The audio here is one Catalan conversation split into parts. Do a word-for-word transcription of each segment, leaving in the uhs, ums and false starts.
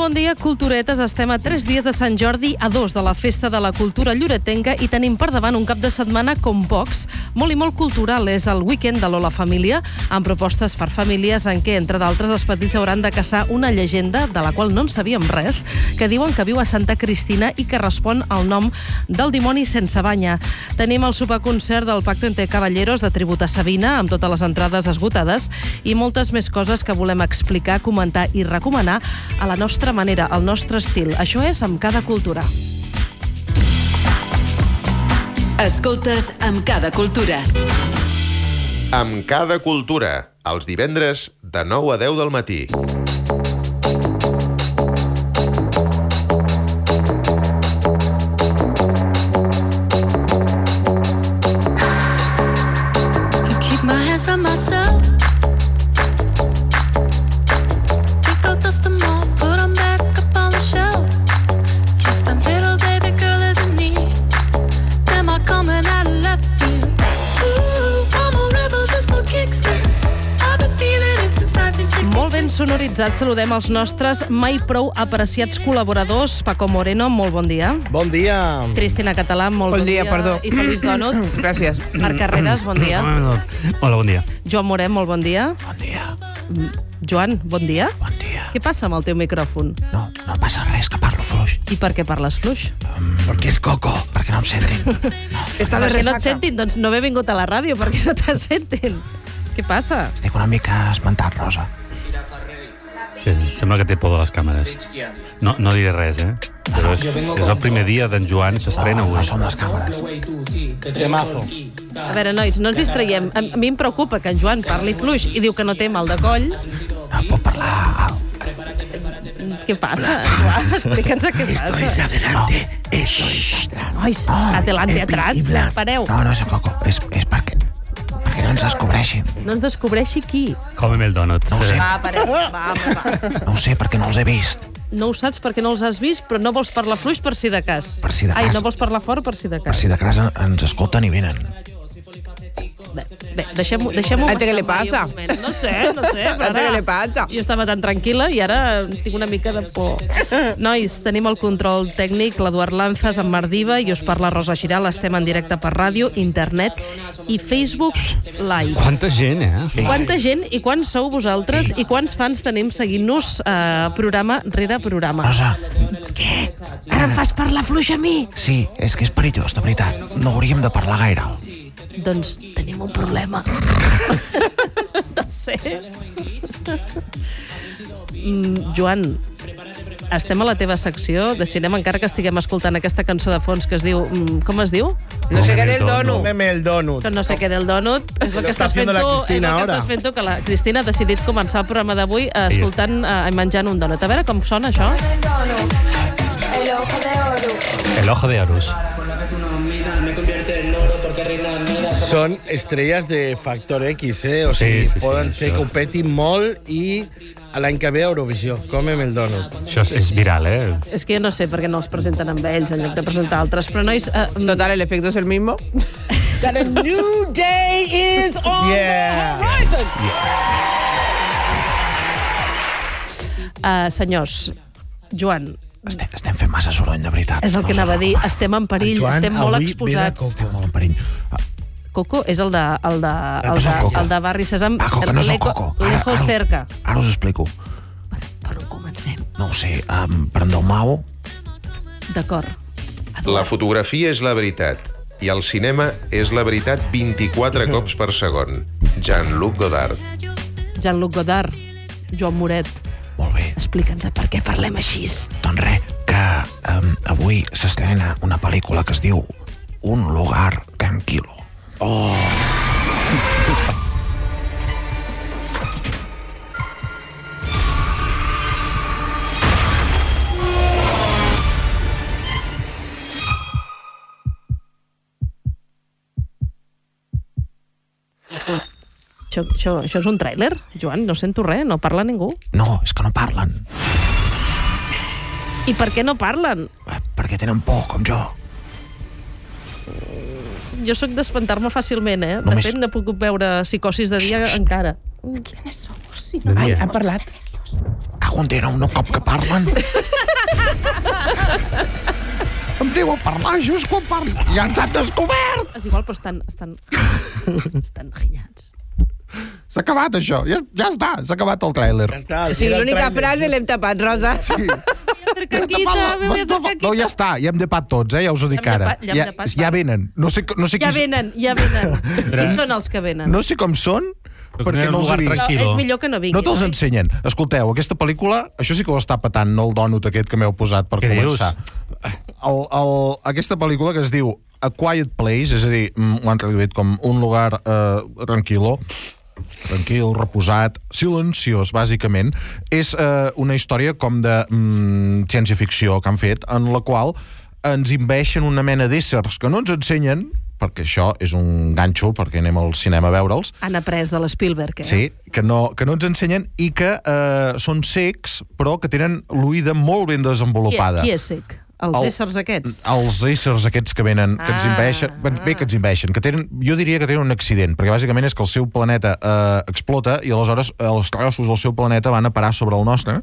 bon dia, culturetes. Estem a tres dies de Sant Jordi, a dos de la Festa de la Cultura Lloretenca i tenim per davant un cap de setmana com pocs, molt i molt cultural. És el weekend de l'Hola Família, amb propostes per famílies en què, entre d'altres, els petits hauran de caçar una llegenda de la qual no en sabíem res, que diuen que viu a Santa Cristina i que respon al nom del dimoni sense banya. Tenim el superconcert del Pacto entre Caballeros de Tribut a Sabina, amb totes les entrades esgotades, i moltes més coses que volem explicar, comentar i recomanar a la nostra manera, al nostre estil. Això és Amb Cada Cultura. Escoltes Amb Cada Cultura. Amb Cada Cultura, els divendres de nou a deu del matí. Sonoritzats, saludem els nostres mai prou apreciats col·laboradors. Paco Moreno, molt bon dia. Bon dia. Cristina Català, molt bon, bon dia. Perdó. I feliç dònut. Gràcies. Marc Carreras, bon dia. Hola, bon dia. Joan Moré, molt bon dia. Bon dia. Joan, bon dia. Bon dia. Què passa amb el teu micròfon? No, no passa res, que parlo fluix. I per què parles fluix? Um, perquè és coco, perquè no em sentin. No. Està perquè no et sentin, doncs no he vingut a la ràdio, perquè no te sentin. Què passa? Estic una mica espantat, Rosa. Sí, sembla que té por de les càmeres. No, no diré res, eh? Però és, és el primer dia d'en Joan, s'estrena avui. No, no són les càmeres. Temazo. A veure, nois, no ens distraiem. A, a mi em preocupa que en Joan parli fluix i diu que no té mal de coll. No, pot parlar alt. Què passa, Joan? Explica'ns què passa. Esto es adelante, esto es atrás. Nois, adelante, atrás. Pareu. No, no és el coco, és, és perquè... perquè no ens descobreixin. No ens descobreixi qui? Comem el dònut. No ho sé. Va, pareu, va, home, va. No ho sé, perquè no els he vist. No ho saps perquè no els has vist, però no vols parlar fluix per si de cas. Per si de cas. Ai, no vols parlar fort per si de cas. Per si de cas ens escolten i venen. Bé, bé deixem-ho deixem ¿A qué le pasa? No sé, no sé. ¿A qué le pasa? Jo estava tan tranquil·la i ara tinc una mica de por. Nois, tenim el control tècnic, l'Eduard Lanzas, en Marc Diva, i us parla Rosa Giral. Estem en directe per ràdio, internet i Facebook Live. Quanta gent, eh? Quanta gent i quants sou vosaltres i quants fans tenim seguint-nos eh, programa rere programa. Rosa. Què? Ara em fas parlar fluix a mi? Sí, és que és perillós, de veritat. No hauríem de parlar gaire. Doncs tenim un problema. No sé. Mm, Joan, estem a la teva secció de cinema, encara que estiguem escoltant aquesta cançó de fons que es diu... Mm, com es diu? No sé què del dono. Comeme el donut. Que no sé què del donut. És el Lo que está estàs fent haciendo la tu. És el Cristina que ahora. estàs fent tu, que la Cristina ha decidit començar el programa d'avui eh, escoltant eh, i menjant un donut. A veure com sona això. El ojo de oro. El ojo de Horus. Són estrelles de Factor X, eh? O sigui, Sí, sí, sí, poden això. ser que ho petin molt i a l'any que ve a Eurovisió. Comem el donut. Això és, és viral, eh? És que jo no sé per què no els presenten amb ells en lloc de presentar altres. Però, nois... Eh, Total, el efecto es el mismo. That a new day is on Yeah. the horizon! Uh, senyors, Joan, Estem, estem fent massa soroll, de veritat. és el que No anava a dir. home. Estem en perill, El Joan estem molt avui ve de exposats. Coco. Estem molt en perill. Ah, Coco és el de, el de, el no és de, el Coco. el de Barri Sésam. Paco, que no és el Leco- coco. Ara, Lejos ara, cerca. ara us ho explico. Per, per on comencem? No ho sé, um, prendeu mau? D'acord. La fotografia és la veritat i el cinema és la veritat vint-i-quatre cops per segon. Jean-Luc Godard. Jean-Luc Godard, Joan Moret, Molt bé. explica'ns per què parlem així. Doncs res, que um, avui s'estrena una pel·lícula que es diu Un lugar tranquilo. Oh. Això, això, això és un tràiler, Joan? No sento res, no parla ningú. No, és que no parlen. I per què no parlen? Eh, Perquè tenen por, com jo. Jo sóc d'espantar-me fàcilment, eh? De Només- fet, no he pogut veure psicosis de dia encara. ¿Quiénes somos? Si De no dia. Han parlat. Cago entenen un cop que parlen. Em diu a parlar just quan parlen. Ja ens han descobert! És igual, però estan... Estan, estan gillats. S'ha acabat, això. Ja, ja està, s'ha acabat el tràiler. Ja està. Sí, l'única frase l'hem tapat, Rosa. Sí. Caquita, me voy a hacer No, ja està, ja hem depat tots, eh? Ja us ho dic Ja hem ara. depat, ja hem Ja, depat, ja va. venen. No sé, no sé Ja qui... venen, ja venen. Qui són els que venen? No sé com són, Però perquè que no els he lugar vist. No, tranquil·lo. és millor que no vinguin. No te'ls oi? ensenyen. Escolteu, aquesta pel·lícula, això sí que ho està patant, no el dònut aquest que m'heu posat per Què començar. El, el, aquesta pel·lícula que es diu A Quiet Place, és a dir, mm, ho han traduït com un lugar eh, tranquil·lo, tranquil, reposat, silenciós, bàsicament, és eh, una història com de mm, ciència-ficció que han fet, en la qual ens inveixen una mena d'éssers que no ens ensenyen, perquè això és un ganxo, perquè anem al cinema a veure'ls, Han après de l'Spielberg, eh? sí, que no, que no ens ensenyen i que eh, són cecs, però que tenen l'oïda molt ben Qui, desenvolupada. qui és sec? Els El- éssers aquests? Els éssers aquests que venen, que ens Ah, inveixen, ben, bé que ens inveixen, que tenen, jo diria que tenen un accident, perquè bàsicament és que el seu planeta eh, explota i aleshores eh, els trossos del seu planeta van a parar sobre el nostre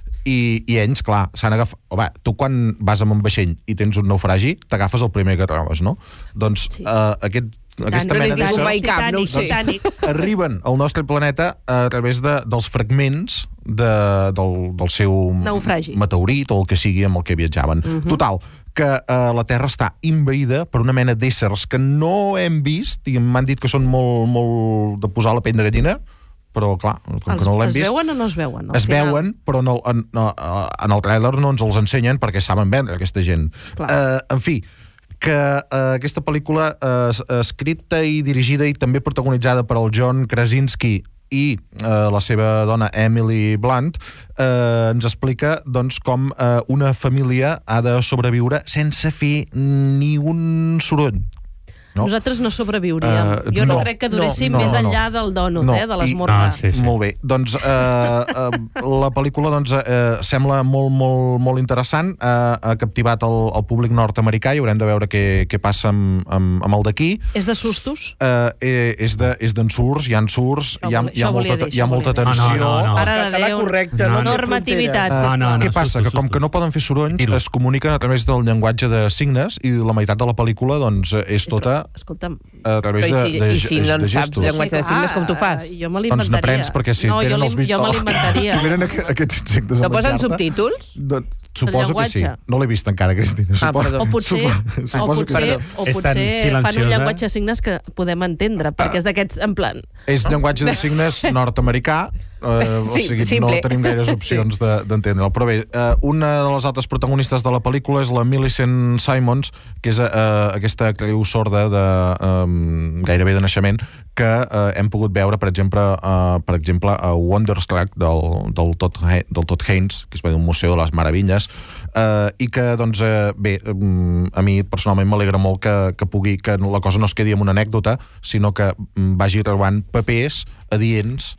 i, i ells, clar, s'han agafat... Home, tu quan vas amb un vaixell i tens un naufragi, t'agafes el primer que trobes, no? Doncs Sí. eh, aquest, aquesta no n'he mena tingut d'éssers mai cap, no ho sé. Titanic. arriben al nostre planeta a través de, dels fragments de, del, del seu Naufragi. meteorit o el que sigui amb el que viatjaven. Uh -huh. Total, que eh, la Terra està invaïda per una mena d'éssers que no hem vist i m'han dit que són molt, molt de posar la pell de gallina, però clar, com Els, que no l'hem es vist... veuen o no es veuen? Al Es final? veuen, però no, en, no, en el tràiler no ens els ensenyen perquè saben vendre aquesta gent. Clar. Uh, en fi, que uh, aquesta pel·lícula uh, escrita i dirigida i també protagonitzada per el John Krasinski i uh, la seva dona Emily Blunt uh, ens explica doncs, com uh, una família ha de sobreviure sense fer ni un soroll. No? Nosaltres no sobreviuríem. Uh, jo no, no, crec que duréssim no, més no, no. enllà del dònut, No, eh, de i- l'esmorzar. Ah, sí, sí. Molt bé. Doncs eh, eh, la pel·lícula doncs, eh, sembla molt, molt, molt interessant. Eh, ha captivat el, el públic nord-americà i haurem de veure què, què passa amb, amb, amb el d'aquí. És de sustos? Eh, eh, és de- és d'ensurts, hi ha ensurts, Això hi ha, volia- hi ha això volia molta, dir, hi ha això molta volia dir. tensió. Ah, no, no, no. Mare de Català Déu. correcte, No, no, no. té Normativitat, fronteres. Ah, no, no. Què passa? sustos, Que com que no poden fer sorolls, Tiro. es comuniquen a través del llenguatge de signes i la meitat de la pel·lícula doncs, és tota Escolta'm, a través de, Però i si- de, i si no de en saps gestos. llenguatge de signes, com tu fas? eh, Jo me Doncs l'inventaria. n'aprens perquè si no, et jo, venen li, els vídeos... jo me l'inventaria. Si venen aqu aquests insectes a No posen menjar-te, subtítols? Doncs, suposo que sí. llenguatge. No l'he vist encara, Cristina. Ah, Suposo- perdó. O potser, supo- o suposo que sí. potser, o És tan potser fan un silenciosa. llenguatge de signes que podem entendre, perquè és d'aquests, en plan... És llenguatge de signes nord-americà, eh, o Sí, sigui, simple. no tenim gaires opcions de- d'entendre'l. Però bé, eh, una de les altres protagonistes de la pel·lícula és la Millicent Simons, que és eh, aquesta actriu sorda de, eh, gairebé de naixement, que eh, hem pogut veure, per exemple, eh, per exemple a Wonderstruck del, del, Todd, Hay- del Todd Haynes, que és un museu de les meravilles, eh, i que, doncs, eh, bé, eh, a mi personalment m'alegra molt que, que pugui, que la cosa no es quedi en una anècdota, sinó que mm, vagi trobant papers adients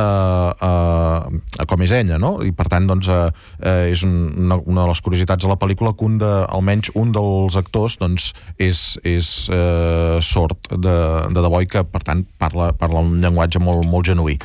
a, a, a com és ella, no? I per tant, doncs, eh, eh, és un, una, una de les curiositats de la pel·lícula que un de, almenys un dels actors doncs, és, és eh, sord de, de debò i que, per tant, parla, parla un llenguatge molt, molt genuí.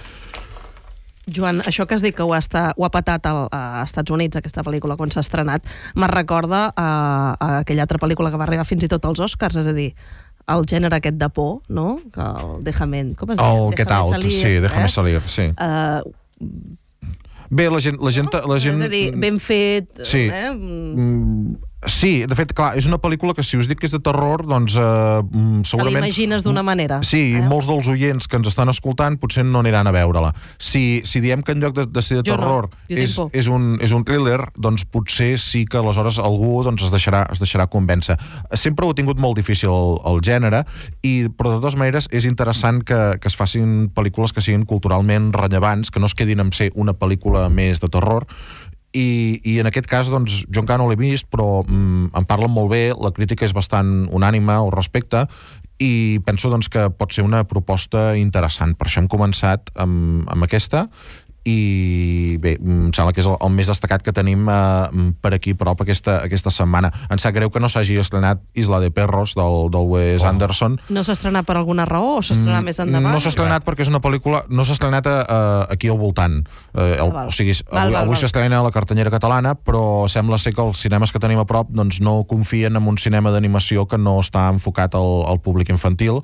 Joan, això que has dit que ho ha, estat, ho ha patat al, a Estats Units, aquesta pel·lícula, quan s'ha estrenat, me recorda a, a aquella altra pel·lícula que va arribar fins i tot als Oscars, és a dir, el gènere aquest de por, no? Que el Déjame... Com es diu? El Get Out, salir, sí, Déjame eh? salir, sí. Uh, Bé, la gent... La gent, la gent és a dir, ben fet... Sí. Eh? Mm, sí, de fet, clar, és una pel·lícula que si us dic que és de terror, doncs eh, mm, Te segurament... l'imagines d'una manera. Sí, eh? molts dels oients que ens estan escoltant potser no aniran a veure-la. Si, si diem que en lloc de, de ser de Jo no, terror jo tinc és, por. és, un, és un thriller, doncs potser sí que aleshores algú doncs, es, deixarà, es deixarà convèncer. Sempre ho ha tingut molt difícil el, el gènere, i, però de totes maneres és interessant que, que es facin pel·lícules que siguin culturalment rellevants, que no es quedin en ser una pel·lícula més de terror. I, i en aquest cas, doncs, jo encara no l'he vist, però mm, em parlen molt bé, la crítica és bastant unànime al respecte, i penso doncs, que pot ser una proposta interessant. Per això hem començat amb, amb aquesta, i bé, em sembla que és el, el més destacat que tenim eh, per aquí prop aquesta, aquesta setmana. Em sap greu que no s'hagi estrenat Isla de Perros del, del Wes oh. Anderson. No s'ha estrenat per alguna raó o s'ha estrenat mm, més endavant? No s'ha estrenat perquè és una pel·lícula, no s'ha estrenat a, a, aquí al voltant. Eh, el, val. O sigui, val, avui, val, avui val. s'estrena a la cartellera catalana, però sembla ser que els cinemes que tenim a prop doncs, no confien en un cinema d'animació que no està enfocat al, al públic infantil.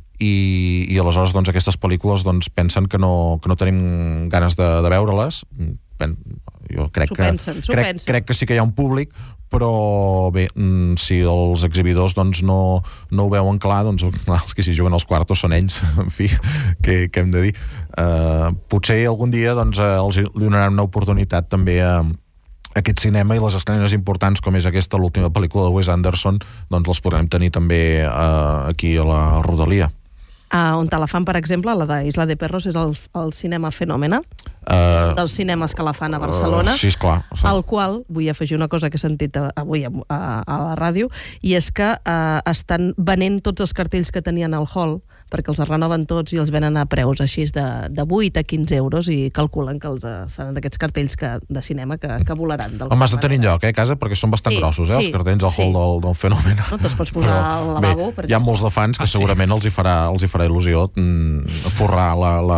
I, i aleshores doncs, aquestes pel·lícules doncs, pensen que no, que no tenim ganes de, de veure-les. Ben, jo crec que, pensen, crec, crec que sí que hi ha un públic, però bé, si els exhibidors doncs, no, no ho veuen clar, doncs clar, els que s'hi juguen als quartos són ells, en fi, què, què hem de dir? Uh, potser algun dia doncs, els donaran una oportunitat també a aquest cinema i les estrenes importants com és aquesta, l'última pel·lícula de Wes Anderson, doncs les podrem tenir també uh, aquí a la Rodalia. Uh, on te la fan, per exemple, la d'Isla de Perros és el, el cinema Fenòmena, uh, dels cinemes que la fan a Barcelona, uh, sí, esclar, sí. al qual vull afegir una cosa que he sentit avui a, a, a la ràdio, i és que uh, estan venent tots els cartells que tenien al hall, perquè els renoven tots i els venen a preus així de, de vuit a quinze euros i calculen que els, uh, seran d'aquests cartells que, de cinema que, que volaran. Home, has de tenir lloc, eh, a casa, perquè són bastant sí, grossos, eh, sí, els cartells al sí. hall del, del Fenòmena. No te'ls pots posar però, al lavabo. Bé, perquè... hi ha molts de fans que ah, segurament sí. els, hi farà, els hi farà il·lusió mm, forrar la, la,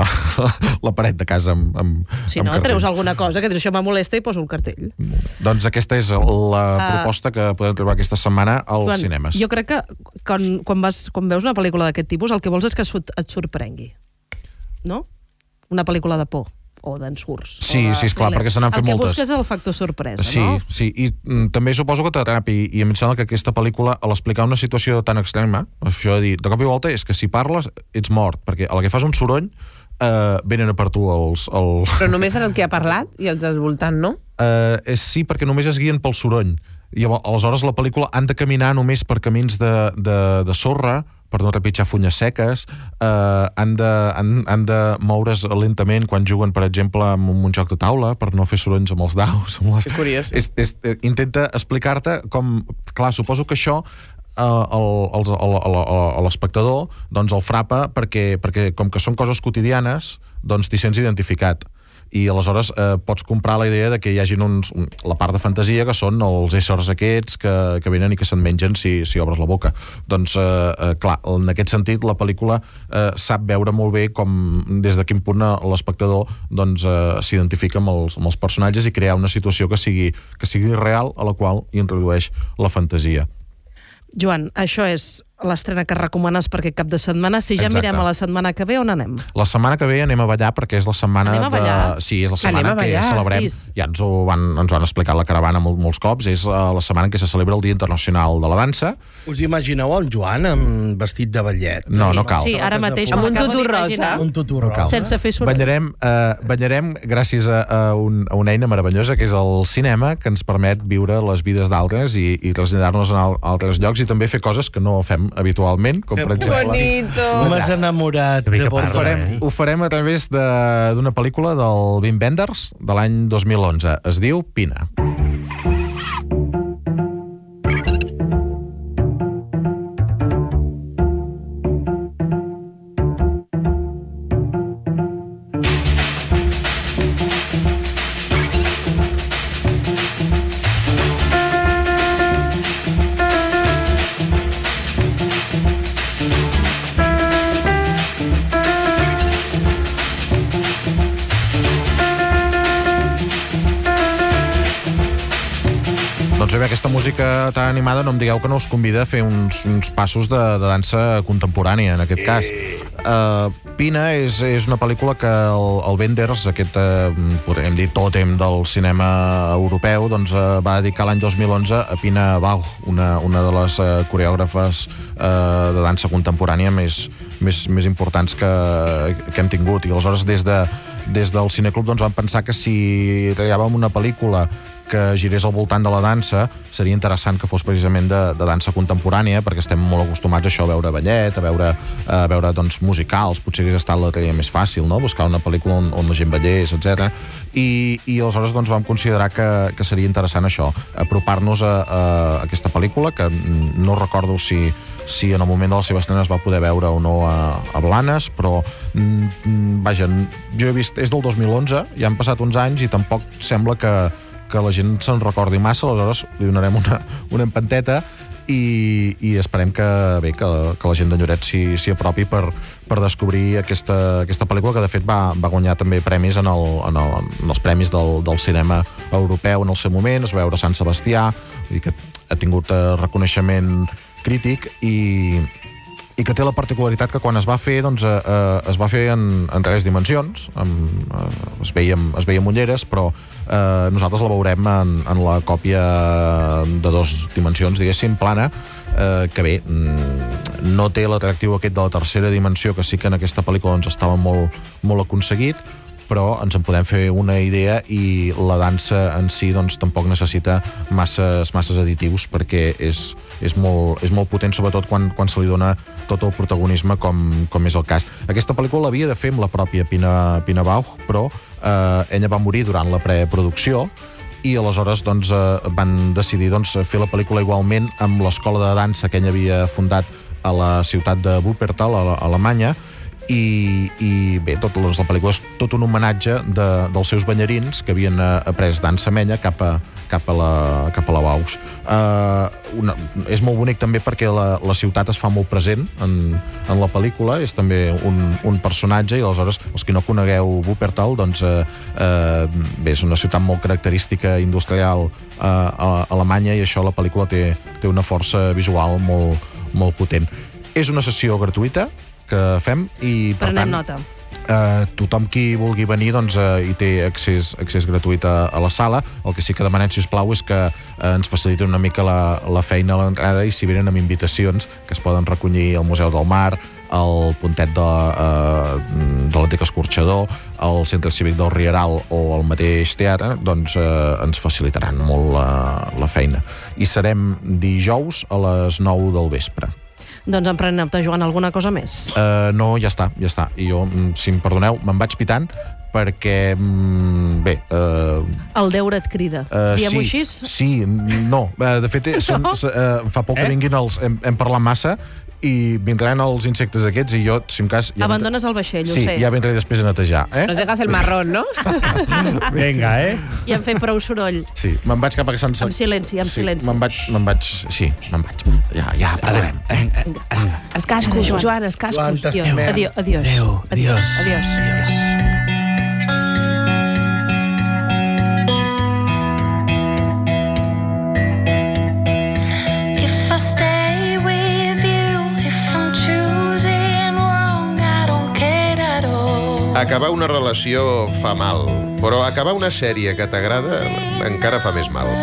la paret de casa amb, amb, si amb no, cartells. treus alguna cosa que dius, això me molesta i poso un cartell. Doncs aquesta és la uh, proposta que podem trobar aquesta setmana als Joan, cinemes. Jo crec que quan, quan, vas, quan veus una pel·lícula d'aquest tipus, el que vols és que et sorprengui. No? Una pel·lícula de por o d'ensurts. Sí, sí, esclar, perquè se n'han fet moltes. El que busques és el factor sorpresa, sí, no? Sí, i mm, també suposo que t'atrapi, i em sembla que aquesta pel·lícula, a l'explicar una situació tan extrema, això de dir, de cop i volta, és que si parles, ets mort, perquè a la que fas un soroll, eh, venen a per tu els... els... Però només en el que ha parlat i els del voltant, no? Eh, és, sí, perquè només es guien pel soroll. I aleshores la pel·lícula han de caminar només per camins de, de, de sorra, per no trepitjar funyes seques, eh, han, de, han, han de moure's lentament quan juguen, per exemple, amb un joc de taula, per no fer sorolls amb els daus. Amb les... Que curiós. És, és, intenta explicar-te com... Clar, suposo que això eh, el, el, el, el, l'espectador doncs el frapa perquè, perquè com que són coses quotidianes, doncs t'hi sents identificat. I aleshores eh, pots comprar la idea de que hi hagin uns, un, la part de fantasia que són els éssers aquests que, que venen i que se'n mengen si, si obres la boca. Doncs, eh, eh, clar, en aquest sentit la pel·lícula eh, sap veure molt bé com des de quin punt l'espectador doncs, eh, s'identifica amb els, amb els personatges i crear una situació que sigui, que sigui real a la qual hi introdueix la fantasia. Joan, això és l'estrena que recomanes per aquest cap de setmana. Si ja Exacte. Mirem a la setmana que ve, on anem? La setmana que ve anem a ballar perquè és la setmana anem a ballar? de... Sí, és la setmana que ballar, celebrem. Is. Ja ens ho van, ens ho han explicat la caravana mol, molts cops. És uh, la setmana en què se celebra el Dia Internacional de la Dansa. Us imagineu el Joan amb vestit de ballet? No, no cal. Sí, ara mateix Amb un m'acabo tutú d'imaginar. rosa. Un tutú No rosa. cal. Sense fer soroll. Ballarem, uh, ballarem gràcies a, a, un, a una eina meravellosa que és el cinema, que ens permet viure les vides d'altres i, i traslladar-nos a altres llocs i també fer coses que no fem habitualment, com Que per exemple... Bonito. M'has enamorat Que bé de que bon parla, farem, eh? ho farem a través de- d'una pel·lícula del Wim Wenders de l'any dos mil onze. Es diu Pina. Doncs bé, aquesta música tan animada no em digueu que no us convida a fer uns, uns passos de, de dansa contemporània, en aquest cas. Uh, Pina és, és una pel·lícula que el, el Wenders, aquest, uh, podríem dir, tòtem del cinema europeu, doncs, uh, va dedicar l'any dos mil onze a Pina Bausch, una, una de les uh, coreògrafes uh, de dansa contemporània més, més, més importants que, que hem tingut. I aleshores, des, de, des del Cineclub, doncs, vam pensar que si treballàvem una pel·lícula que girés al voltant de la dansa, seria interessant que fos precisament de, de dansa contemporània, perquè estem molt acostumats a això, a veure ballet, a veure, a veure doncs, musicals, potser hagués estat la tria més fàcil, no? Buscar una pel·lícula on, on la gent ballés, etcètera. I, i aleshores doncs, vam considerar que, que seria interessant això, apropar-nos a, a aquesta pel·lícula, que no recordo si, si en el moment de la seva estrena es va poder veure o no a, a Blanes, però mm, vaja, jo he vist, és del dos mil onze, ja han passat uns anys i tampoc sembla que, que la gent se'n recordi massa, aleshores li donarem una, una empenteta i, i esperem que, bé, que, que la gent de Lloret s'hi, s'hi apropi per, per descobrir aquesta, aquesta pel·lícula que de fet va, va guanyar també premis en, el, en, el, en els premis del, del cinema europeu en el seu moment, es va veure Sant Sebastià, vull dir que ha tingut eh, reconeixement crític i, i que té la particularitat que quan es va fer doncs, eh, eh, es va fer en, en tres dimensions, amb, eh, es, veia, es veia amb ulleres, però eh, nosaltres la veurem en, en la còpia de dos dimensions, diguéssim, plana, eh, que bé, no té l'atractiu aquest de la tercera dimensió, que sí que en aquesta pel·lícula doncs, estava molt, molt aconseguit, però ens en podem fer una idea i la dansa en si doncs, tampoc necessita masses, masses additius perquè és, és, molt, és molt potent, sobretot quan, quan se li dona tot el protagonisme com, com és el cas. Aquesta pel·lícula l'havia de fer amb la pròpia Pina, Pina Bausch, però eh, ella va morir durant la preproducció i aleshores doncs, eh, van decidir doncs, fer la pel·lícula igualment amb l'escola de dansa que ella havia fundat a la ciutat de Wuppertal, a Alemanya, i, i bé, tot, la pel·lícula és tot un homenatge de, dels seus ballarins que havien après dansa menya cap a, cap a la, cap a la Bausch. Uh, una, és molt bonic també perquè la, la ciutat es fa molt present en, en la pel·lícula, és també un, un personatge i aleshores els que no conegueu Wuppertal doncs uh, uh, bé, és una ciutat molt característica industrial uh, a Alemanya i això la pel·lícula té, té una força visual molt, molt potent. És una sessió gratuïta que fem i per Prenem tant nota. Uh, tothom qui vulgui venir doncs, uh, hi té accés, accés gratuït a, a la sala. El que sí que demanem, sisplau, és que uh, ens facilitin una mica la, la feina a l'entrada i si venen amb invitacions que es poden recollir al Museu del Mar, al Pontet de, uh, de l'Antic Escorxador, al Centre Cívic del Rieral o al mateix teatre, doncs uh, ens facilitaran molt la, la feina. I serem dijous a les nou del vespre. Doncs em prenem nota, Joan, alguna cosa més? Uh, no, ja està, ja està. I jo, si em perdoneu, me'n vaig pitant perquè, bé... Uh, el deure et crida. Uh, Diem-ho sí, així? Sí, no. Uh, de fet, són, no? uh, fa poc eh? que vinguin els... Hem, hem parlat massa i vindran els insectes aquests i jo, si en cas... Ja abandones el vaixell, sí, ho sé. Sí, ja vindré després a netejar. Eh? Nos dejas el marrón, no? Vinga, eh? I hem fet prou soroll. Sí, me'n vaig cap a Sant... Amb silenci, amb sí, silenci. Me'n vaig, me'n vaig... Sí, me'n vaig. Ja, ja parlarem. Els cascos, Joan, Joan els cascos. Joan, t'estimem. Adiós. Adiós. Adéu, adiós. Adiós. Adiós. Acabar una relació fa mal, però acabar una sèrie que t'agrada encara fa més mal.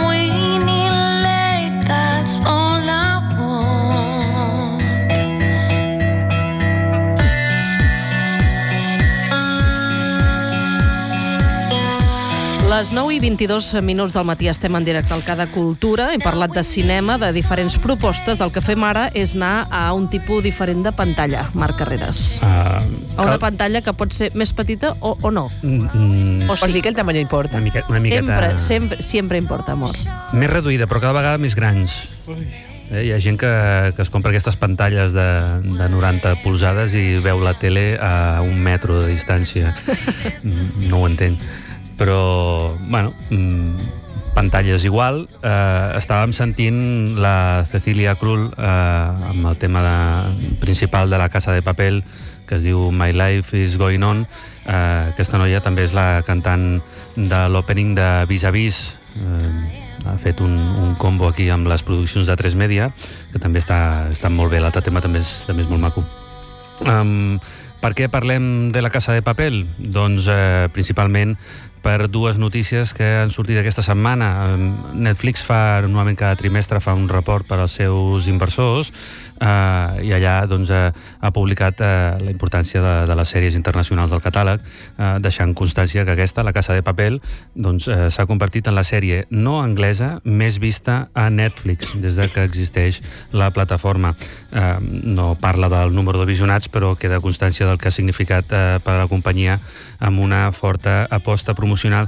Les nou i vint-i-dos minuts del matí estem en directe al Cada Cultura. Hem parlat de cinema, de diferents propostes. El que fem ara és anar a un tipus diferent de pantalla, Marc Carreras. Uh, a una cal... pantalla que pot ser més petita o, o no. Mm, o, sí. o sí que el tamany importa. Una, mica, una miqueta... Sempre, sempre, sempre importa, amor. Més reduïda, però cada vegada més grans. Eh, hi ha gent que, que es compra aquestes pantalles de, de noranta polzades i veu la tele a un metro de distància. No ho entenc. Però, bueno, mmm, pantalles igual. Eh, estàvem sentint la Cecilia Krull eh, amb el tema de, principal de La Casa de Papel, que es diu My Life is Going On. Eh, aquesta noia també és la cantant de l'opening de Vis a Vis. Eh, ha fet un, un combo aquí amb les produccions de tres Media, que també està, està molt bé. L'altre tema també és, també és molt maco. Um, per què parlem de La Casa de Papel? Doncs eh, principalment per dues notícies que han sortit aquesta setmana. Netflix fa, normalment cada trimestre, fa un report per als seus inversors eh, i allà doncs, eh, ha publicat eh, la importància de, de les sèries internacionals del catàleg, eh, deixant constància que aquesta, La Casa de Papel, doncs, eh, s'ha convertit en la sèrie no anglesa més vista a Netflix des de que existeix la plataforma. Eh, no parla del número de visionats, però queda constància del que ha significat eh, per a la companyia amb una forta aposta promocional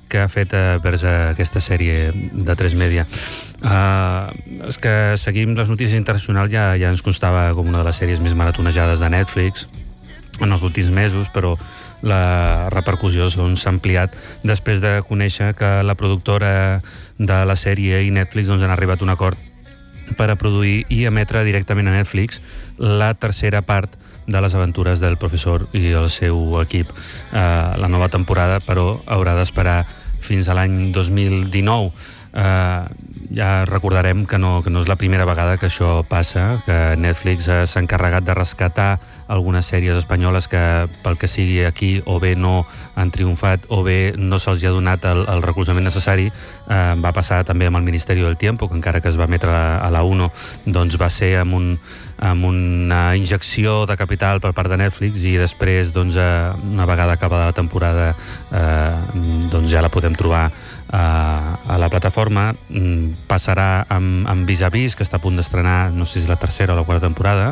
que ha fet eh, vers aquesta sèrie de tres Media. Uh, és que seguim les notícies internacionals, ja, ja ens constava com una de les sèries més maratonejades de Netflix en els últims mesos, però la repercussió doncs, s'ha ampliat després de conèixer que la productora de la sèrie i Netflix doncs, han arribat a un acord per a produir i emetre directament a Netflix la tercera part de les aventures del professor i el seu equip. Uh, la nova temporada, però, haurà d'esperar fins a l'any dos mil dinou. Uh, ja recordarem que no, que no és la primera vegada que això passa, que Netflix uh, s'ha encarregat de rescatar algunes sèries espanyoles que pel que sigui aquí o bé no han triomfat o bé no se'ls ha donat el, el recolzament necessari. Uh, va passar també amb el Ministeri del Tiempo, que encara que es va emetre a, a la UNO, doncs va ser amb, un, amb una injecció de capital per part de Netflix i després, doncs, uh, una vegada acabada la temporada, uh, doncs ja la podem trobar a, a la plataforma. Passarà amb, amb Vis a Vis, que està a punt d'estrenar, no sé si és la tercera o la quarta temporada,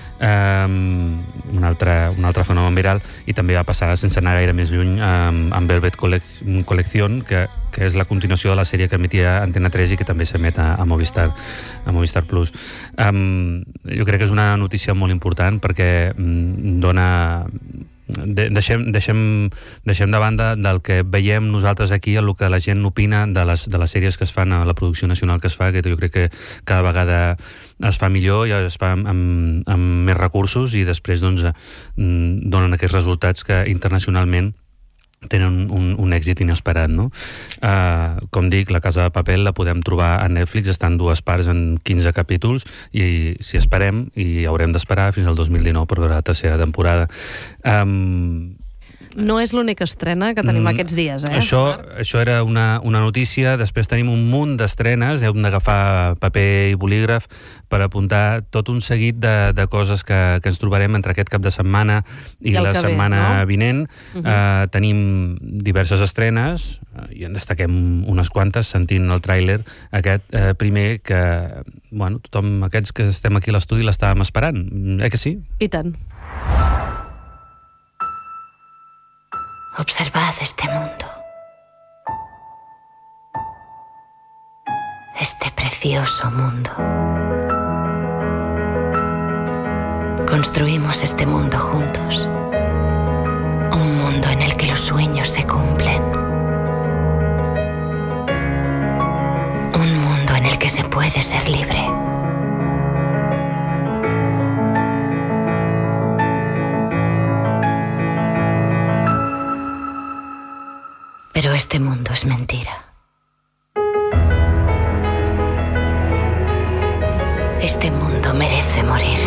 um, un, altre, un altre fenomen viral, i també va passar, sense anar gaire més lluny, amb, amb Velvet Collection, que, que és la continuació de la sèrie que emetia Antena tres i que també s'emet a, a Movistar, a Movistar Plus. Um, jo crec que és una notícia molt important perquè um, dona... De, deixem, deixem, deixem de banda del que veiem nosaltres aquí, el que la gent opina de les, de les sèries que es fan, a la producció nacional que es fa, que jo crec que cada vegada es fa millor i es fa amb, amb, amb més recursos i després doncs, donen aquests resultats que internacionalment tenen un, un èxit inesperat, no? Uh, com dic, La Casa de Paper la podem trobar a Netflix, està en dues parts en quinze capítols, i si esperem, i haurem d'esperar fins al dos mil dinou per veure la tercera temporada. Um, No és l'única estrena que tenim mm, aquests dies, eh? Això, això era una, una notícia. Després tenim un munt d'estrenes. Hem d'agafar paper i bolígraf per apuntar tot un seguit de, de coses que, que ens trobarem entre aquest cap de setmana i, I la setmana ve, no? vinent. Uh -huh. uh, tenim diverses estrenes i en destaquem unes quantes sentint el tràiler aquest uh, primer que, bueno, tothom, aquests que estem aquí a l'estudi l'estàvem esperant. Eh que sí? I tant. Observad este mundo. Este precioso mundo. Construimos este mundo juntos. Un mundo en el que los sueños se cumplen. Un mundo en el que se puede ser libre. Pero este mundo es mentira. Este mundo merece morir.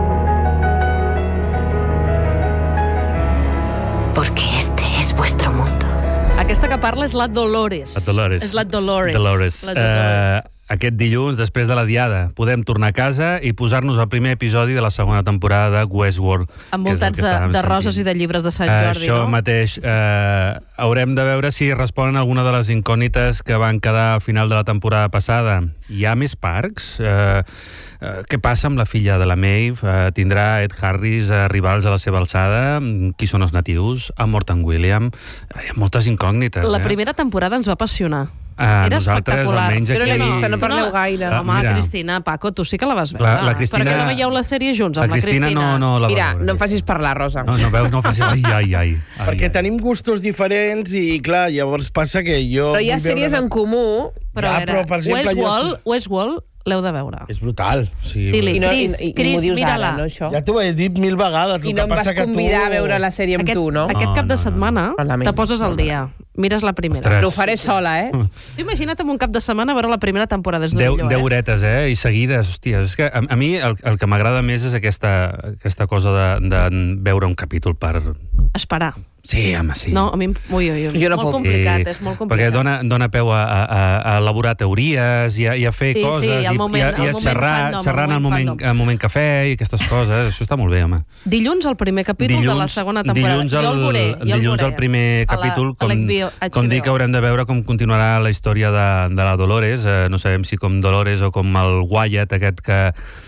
Porque este es vuestro mundo. Aquesta que parla és la Dolores. La Dolores. És la Dolores. Dolores. La Dolores. Uh, aquest dilluns, després de la diada, podem tornar a casa i posar-nos al primer episodi de la segona temporada de Westworld. Envoltats de, de roses i de llibres de Sant Jordi, Això no? mateix. Uh, haurem de veure si responen alguna de les incògnites que van quedar al final de la temporada passada. Hi ha més parcs? Uh, uh, què passa amb la filla de la Maeve? Uh, tindrà Ed Harris uh, rivals a la seva alçada? Qui són els natius? A Morton William? Uh, hi ha moltes incògnites. La eh? primera temporada ens va apassionar. Uh, Era nosaltres, espectacular. almenys aquí... Però l'he vista, no parleu gaire. Ah, Home, mira. Cristina, Paco, tu sí que la vas veure. La- la Cristina- Per què no veieu la sèrie junts amb La Cristina, la Cristina? no, no la va Mira, veure. no em facis parlar, Rosa. No, no veus, no facis... Ai, ai, ai. ai Perquè ai. tenim gustos diferents i, clar, llavors passa que jo... Però hi ha vull veure sèries la- en comú Però, Ja, a veure, però, per exemple, Westworld, jo- Westworld l'heu de veure. És brutal. O sigui, Dili. i, no, i, Cris, i, i Cris, m'ho dius mira-la. ara, no, això? Ja t'ho he dit mil vegades. I el no que em vas passa que convidar tu... a veure la sèrie amb Aquest, tu, no? aquest No, cap de no, no. setmana Malament. te poses al dia. Mires la primera. Ostres. Però ho faré sola, eh? Tu imagina't amb un cap de setmana veure la primera temporada. És Deu, millor, deu eh? horetes, eh? I seguides, hòstia. És que a, a mi el, el que m'agrada més és aquesta, aquesta cosa de, de veure un capítol per... Esperar. Sí, home, sí. No, a mi... Ui, ui, ui. Jo no molt puc. complicat, I- és molt Perquè complicat. dona, dona peu a, a, a elaborar teories i a, i a fer Sí, sí, coses el moment- i, a, el i a moment xerrar, fandom, el xerrar en el moment moment, fandom. el moment cafè i aquestes coses. Això està molt bé, home. Dilluns el primer capítol de la segona temporada. Dilluns el, jo el veuré, jo el dilluns veuré. el primer A la- capítol, a com, l'H B O. com dic, haurem de veure com continuarà la història de, de la Dolores. Eh, no sabem si com Dolores o com el Wyatt, aquest que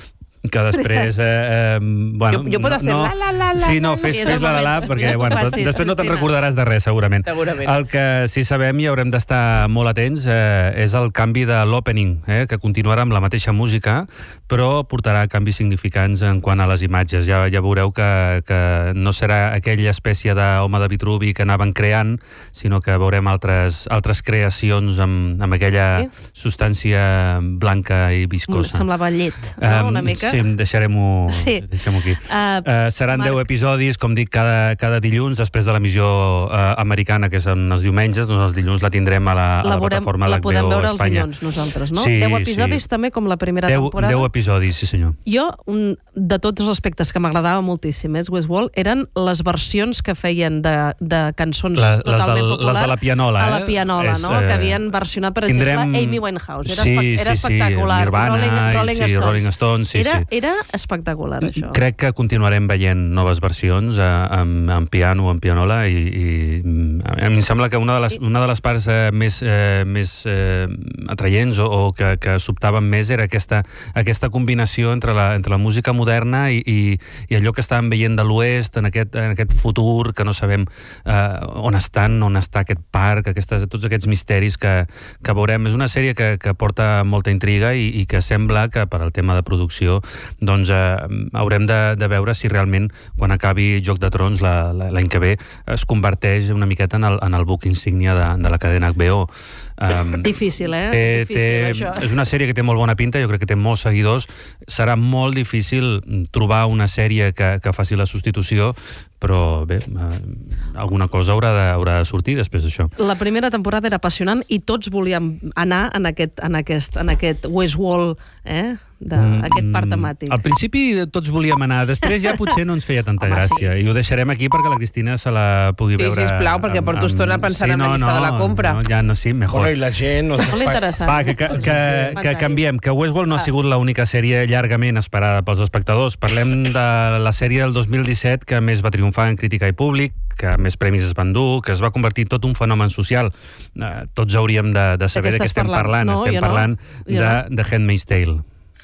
que després... Eh, eh, bueno, jo, jo puc fer no, la, la, la, la... Sí, no, fes, és fes el la, la, la, moment. perquè Ja bueno, facis, després no te'n Cristina. recordaràs de res, segurament. Segurament. El que sí sabem i haurem d'estar molt atents eh, és el canvi de l'opening, eh, que continuarà amb la mateixa música, però portarà canvis significants en quant a les imatges. Ja, ja veureu que, que no serà aquella espècie d'home de Vitruvi que anaven creant, sinó que veurem altres, altres creacions amb, amb aquella Sí. substància blanca i viscosa. Semblava llet, no? Una mica. Sí, deixarem-ho Sí. deixem aquí. Uh, Uh, seran Marc. deu episodis, com dic, cada, cada dilluns, després de l'emissió uh, americana, que són els diumenges. Doncs els dilluns la tindrem a la, a la, la, veurem, plataforma la podem H B O veure els Espanya. dilluns nosaltres, no? Sí, deu episodis sí. també, com la primera deu, temporada. deu episodis, sí senyor. Jo, un, de tots els aspectes que m'agradava moltíssim, és Westworld, eren les versions que feien de, de cançons La- les totalment del- populars. les de la pianola, A la eh? pianola, És, no? eh, Que havien versionat, per tindrem- exemple, Amy Winehouse. Era, Sí, espe era sí, sí, espectacular. Nirvana Rolling, i Rolling sí, Stones. Rolling Stones, sí, era, sí. era espectacular, això. Crec que continuarem veient noves versions eh, amb, amb piano, amb pianola, i, i mm, a mi em sembla que una de les, una de les parts eh, més, eh, més eh, atraients o, o que, que sobtaven més era aquesta, aquesta combinació entre la, entre la música moderna i, i, i allò que estàvem veient de l'oest, en, aquest, en aquest futur que no sabem eh, on estan, on està aquest parc, aquestes, tots aquests misteris que, que veurem. És una sèrie que, que porta molta intriga i, i que sembla que per al tema de producció doncs eh, haurem de, de veure si realment quan acabi Joc de Trons l'any que ve es converteix una miqueta en el, en el buc insígnia de, de la cadena H B O. Um, Difícil, eh? Té, Difícil, té, això. és una sèrie que té molt bona pinta, jo crec que té molts seguidors. Serà molt difícil trobar una sèrie que, que faci la substitució, però bé, eh, alguna cosa haurà de, haurà de sortir després d'això. La primera temporada era apassionant i tots volíem anar en aquest, en aquest, en aquest Westworld, eh? d'aquest parc temàtic. Al principi tots volíem anar, després ja potser no ens feia tanta Home, gràcia, sí, sí, i ho deixarem aquí perquè la Cristina se la pugui Sí, veure... sisplau, perquè amb- porto amb- estona pensant en la llista de la compra. No, ja no, sí, mejor. Bueno, i la gent... No Molt interessant. Va, que, que, que, que canviem, que Westworld no ha sigut l'única sèrie llargament esperada pels espectadors. Parlem de la sèrie del dos mil disset que més va triomfar en crítica i públic, que més premis es van dur, que es va convertir en tot un fenomen social. Eh, tots hauríem de, de saber de, què estem parlant. No, estem jo no. parlant Jo de, no. de Handmaid's Tale.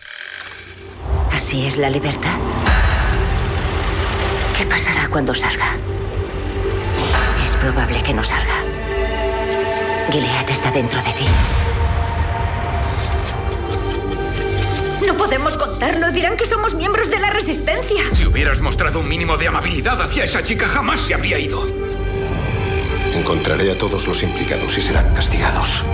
¿Así es la libertad? ¿Qué pasará cuando salga? Es probable que no salga. Gilead está dentro de ti. No podemos contarlo. Dirán que somos miembros de la Resistencia. Si hubieras mostrado un mínimo de amabilidad hacia esa chica, jamás se habría ido. Encontraré a todos los implicados y serán castigados.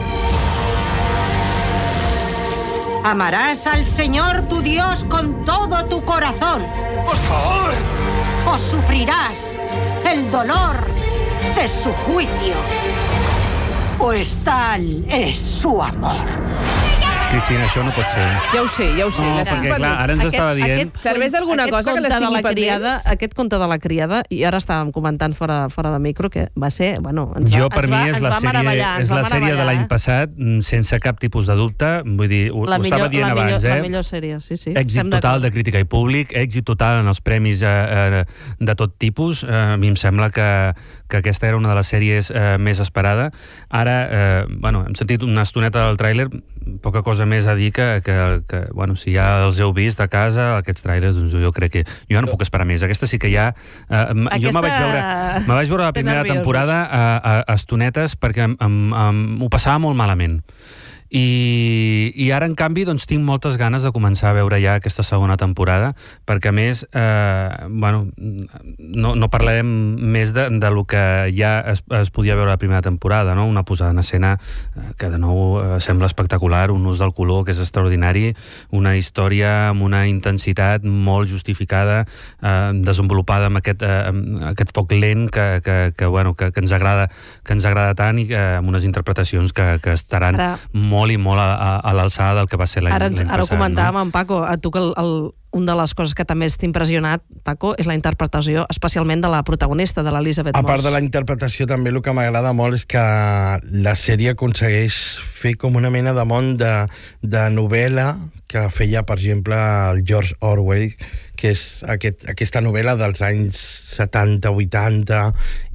Amarás al Señor tu Dios con todo tu corazón. ¡Por favor! O sufrirás el dolor de su juicio. Pues tal es su amor. Cristina, això no pot ser. Ja ho sé, ja ho sé. No, l'estic perquè, clar, pendent. ara ens estava dient- Aquest, Serveix d'alguna aquest cosa que conte l'estigui de la criada, pendents? Aquest conte de la criada, i ara estàvem comentant fora, fora de micro, que va ser... Bueno, ens Jo, va, per ens mi, va, és ens la va sèrie, meravellar, ens és va la sèrie de meravellar, l'any eh? passat, mm, sense cap tipus de dubte. Vull dir, ho, La ho millor, estava dient la millor, abans, eh? la millor sèrie, sí, sí. Èxit Estem total d'acord. de crítica i públic, èxit total en els premis eh, eh, de tot tipus. Eh, a mi em sembla que, que aquesta era una de les sèries eh, més esperada. Ara, eh, bueno, hem sentit una estoneta del tràiler, poca cosa més a dir que, que, que bueno, si ja els heu vist a casa, aquests tràilers, doncs jo crec que... Jo ja no puc esperar més. Aquesta sí que ja... Eh, m- jo me vaig veure, me vaig veure la té primera nerviosos. temporada a, a, a estonetes perquè em, em, em, ho passava molt malament. I, i ara, en canvi, doncs, tinc moltes ganes de començar a veure ja aquesta segona temporada, perquè, a més, eh, bueno, no, no parlarem més de, de lo que ja es, es podia veure a la primera temporada, no? Una posada en escena eh, que, de nou, eh, sembla espectacular, un ús del color que és extraordinari, una història amb una intensitat molt justificada, eh, desenvolupada amb aquest, eh, amb aquest foc lent que, que, que, bueno, que, que, ens agrada, que ens agrada tant, i que, amb unes interpretacions que, que estaran Ara- molt molt i molt a, a, a l'alçada del que va ser l'any Ara, ens, l'any ara ho passat. comentàvem No? amb Paco, a tu que el, el, un de les coses que també t'ha impressionat, Paco, és la interpretació especialment de la protagonista, de l'Elisabeth A Moss. part de la interpretació, també el que m'agrada molt és que la sèrie aconsegueix fer com una mena de món de, de novel·la que feia, per exemple, el George Orwell, que és aquest, aquesta novel·la dels anys setanta, vuitanta,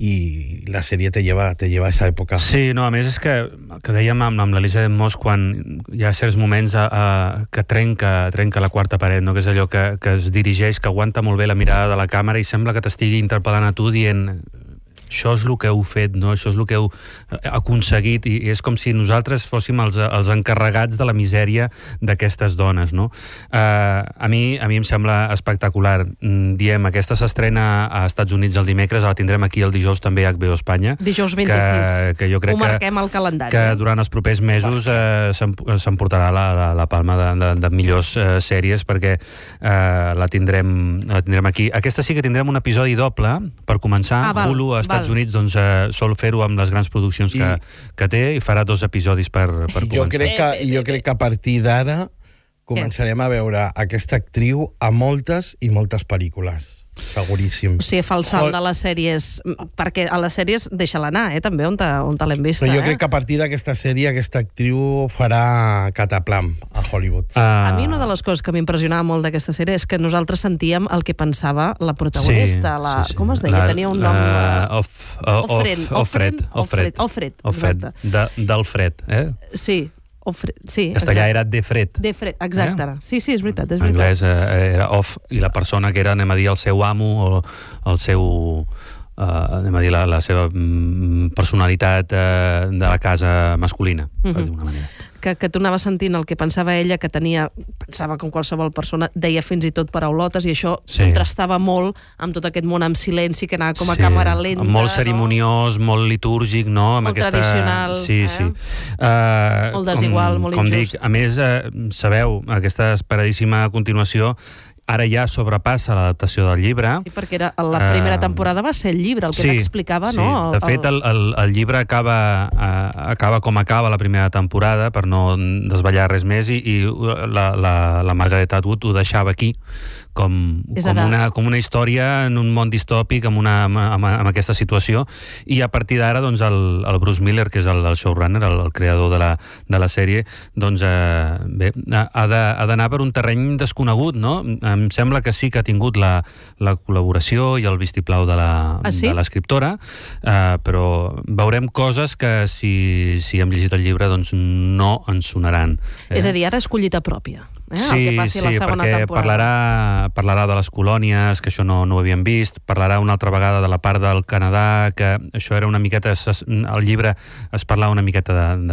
i la sèrie te lleva, te lleva a esa època. Sí, no, a més és que, que dèiem amb, amb l'Elisabeth Moss, quan hi ha certs moments a, a, que trenca, trenca la quarta paret, no? Que és allò que, que es dirigeix, que aguanta molt bé la mirada de la càmera i sembla que t'estigui interpel·lant a tu dient això és el que heu fet, no? Això és el que heu aconseguit, i és com si nosaltres fóssim els, els encarregats de la misèria d'aquestes dones, no? Uh, a, mi, a mi em sembla espectacular. Diem, aquesta s'estrena a Estats Units el dimecres, la tindrem aquí el dijous també a H B O Espanya. Dijous vint-i-sis. Que, que jo crec Ho marquem al calendari. Que durant els propers mesos uh, s'emportarà la, la, la palma de, de, de millors uh, sèries, perquè uh, la, tindrem, la tindrem aquí. Aquesta sí que tindrem un episodi doble, per començar. Ah, val, Hulu a Estats val. Units doncs, eh, sol fer-ho amb les grans produccions que, I, que té, i farà dos episodis per, per començar. Jo crec, que, jo crec que a partir d'ara començarem a veure aquesta actriu a moltes i moltes pel·lícules. Seguríssim. O sigui, fa el salt de les sèries, perquè a les sèries deixa-la anar, eh, també, on te, on te l'hem vista. Però jo eh? crec que a partir d'aquesta sèrie aquesta actriu farà cataplam a Hollywood. Uh... A mi una de les coses que m'impressionava molt d'aquesta sèrie és que nosaltres sentíem el que pensava la protagonista. Sí, la, sí, sí. Com es deia? La, Tenia un nom... La, of, of, Ofred. Ofred. Ofred. Ofred. Ofred. De, del fred, eh? Sí. Ofre... sí, castellà era de fred. De fred, exacte. Eh? Sí, sí, és veritat, és en veritat. anglès eh, era off, i la persona que era, anem a dir, el seu amo o el seu... Uh, anem a dir, la, la seva mm, personalitat uh, de la casa masculina, per Mm-hmm. dir-ho d'una manera. Que, que tu anaves sentint el que pensava ella, que tenia, pensava com qualsevol persona, deia fins i tot paraulotes, i això Sí. contrastava molt amb tot aquest món amb silenci, que anava com a Sí, càmera lenta. molt cerimoniós, no? Molt litúrgic, no? Amb Molt aquesta... tradicional, Sí, eh? sí. Uh, Molt desigual, com, molt com injust. Dic, a més, uh, sabeu, aquesta esperadíssima continuació ara ja sobrepassa l'adaptació del llibre. Sí, perquè era, la primera temporada va ser el llibre, el que sí, t'explicava, sí. no? De fet, el, el, el llibre acaba, uh, acaba com acaba la primera temporada, per no desvetllar res més, i, i la, la, la Margaret Atwood ho deixava aquí, com, com, una, com una història en un món distòpic, amb, una, amb, amb aquesta situació, i a partir d'ara, doncs, el, el Bruce Miller, que és el, el showrunner, el, el creador de la, de la sèrie, doncs, eh, bé, ha d'anar per un terreny desconegut, no? Em sembla que sí que ha tingut la, la col·laboració i el vistiplau de l'escriptora, ah, sí? eh, però veurem coses que, si, si hem llegit el llibre, doncs no ens sonaran. Eh? És a dir, ara és collita pròpia. Eh? Sí, el que passi sí, a la segona perquè temporada. parlarà, parlarà de les colònies, que això no, no ho havíem vist, parlarà una altra vegada de la part del Canadà, que això era una miqueta... El llibre es parlava una miqueta de,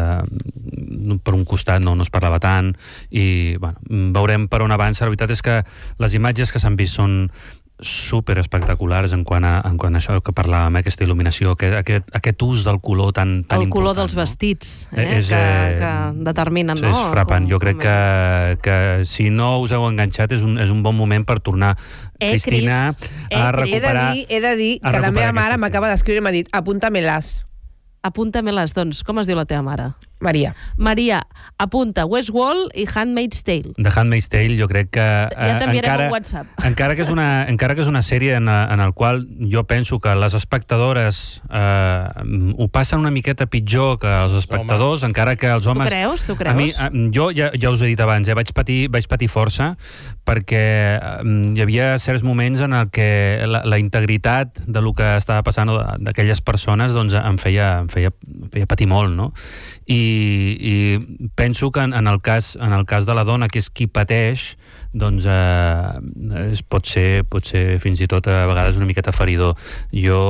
de, per un costat, no, no es parlava tant, i bueno, veurem per on avança. La veritat és que les imatges que s'han vist són super espectaculars en quant a, en quant a això que parlàvem, eh, aquesta il·luminació, aquest, aquest, aquest ús del color tan, tan el important. color dels vestits, eh, és, que, eh, que determinen, no? És frapant. Com, jo crec que, que si no us heu enganxat és un, és un bon moment per tornar, eh, Cristina, Cris, a eh, recuperar... He de dir, he de dir que la meva mare m'acaba d'escriure i m'ha dit apúnta-me-les. Apunta-me-les, doncs. Com es diu la teva mare? Maria. Maria, apunta Westworld i Handmaid's Tale. The Handmaid's Tale, jo crec que... Ja t'enviarem encara, un WhatsApp. Encara que és una, encara que és una sèrie en, en el qual jo penso que les espectadores eh, ho passen una miqueta pitjor que els espectadors, Home. encara que els homes... Tu creus? Tu creus? A mi, a, jo ja, ja us he dit abans, eh, vaig, patir, vaig patir força perquè eh, hi havia certs moments en el que la, la integritat de lo que estava passant d'aquelles persones doncs, em, feia, em feia, feia patir molt, no? I, i penso que en, en, el cas, en el cas de la dona, que és qui pateix, doncs eh, es pot, ser, pot ser fins i tot a vegades una miqueta feridor. Jo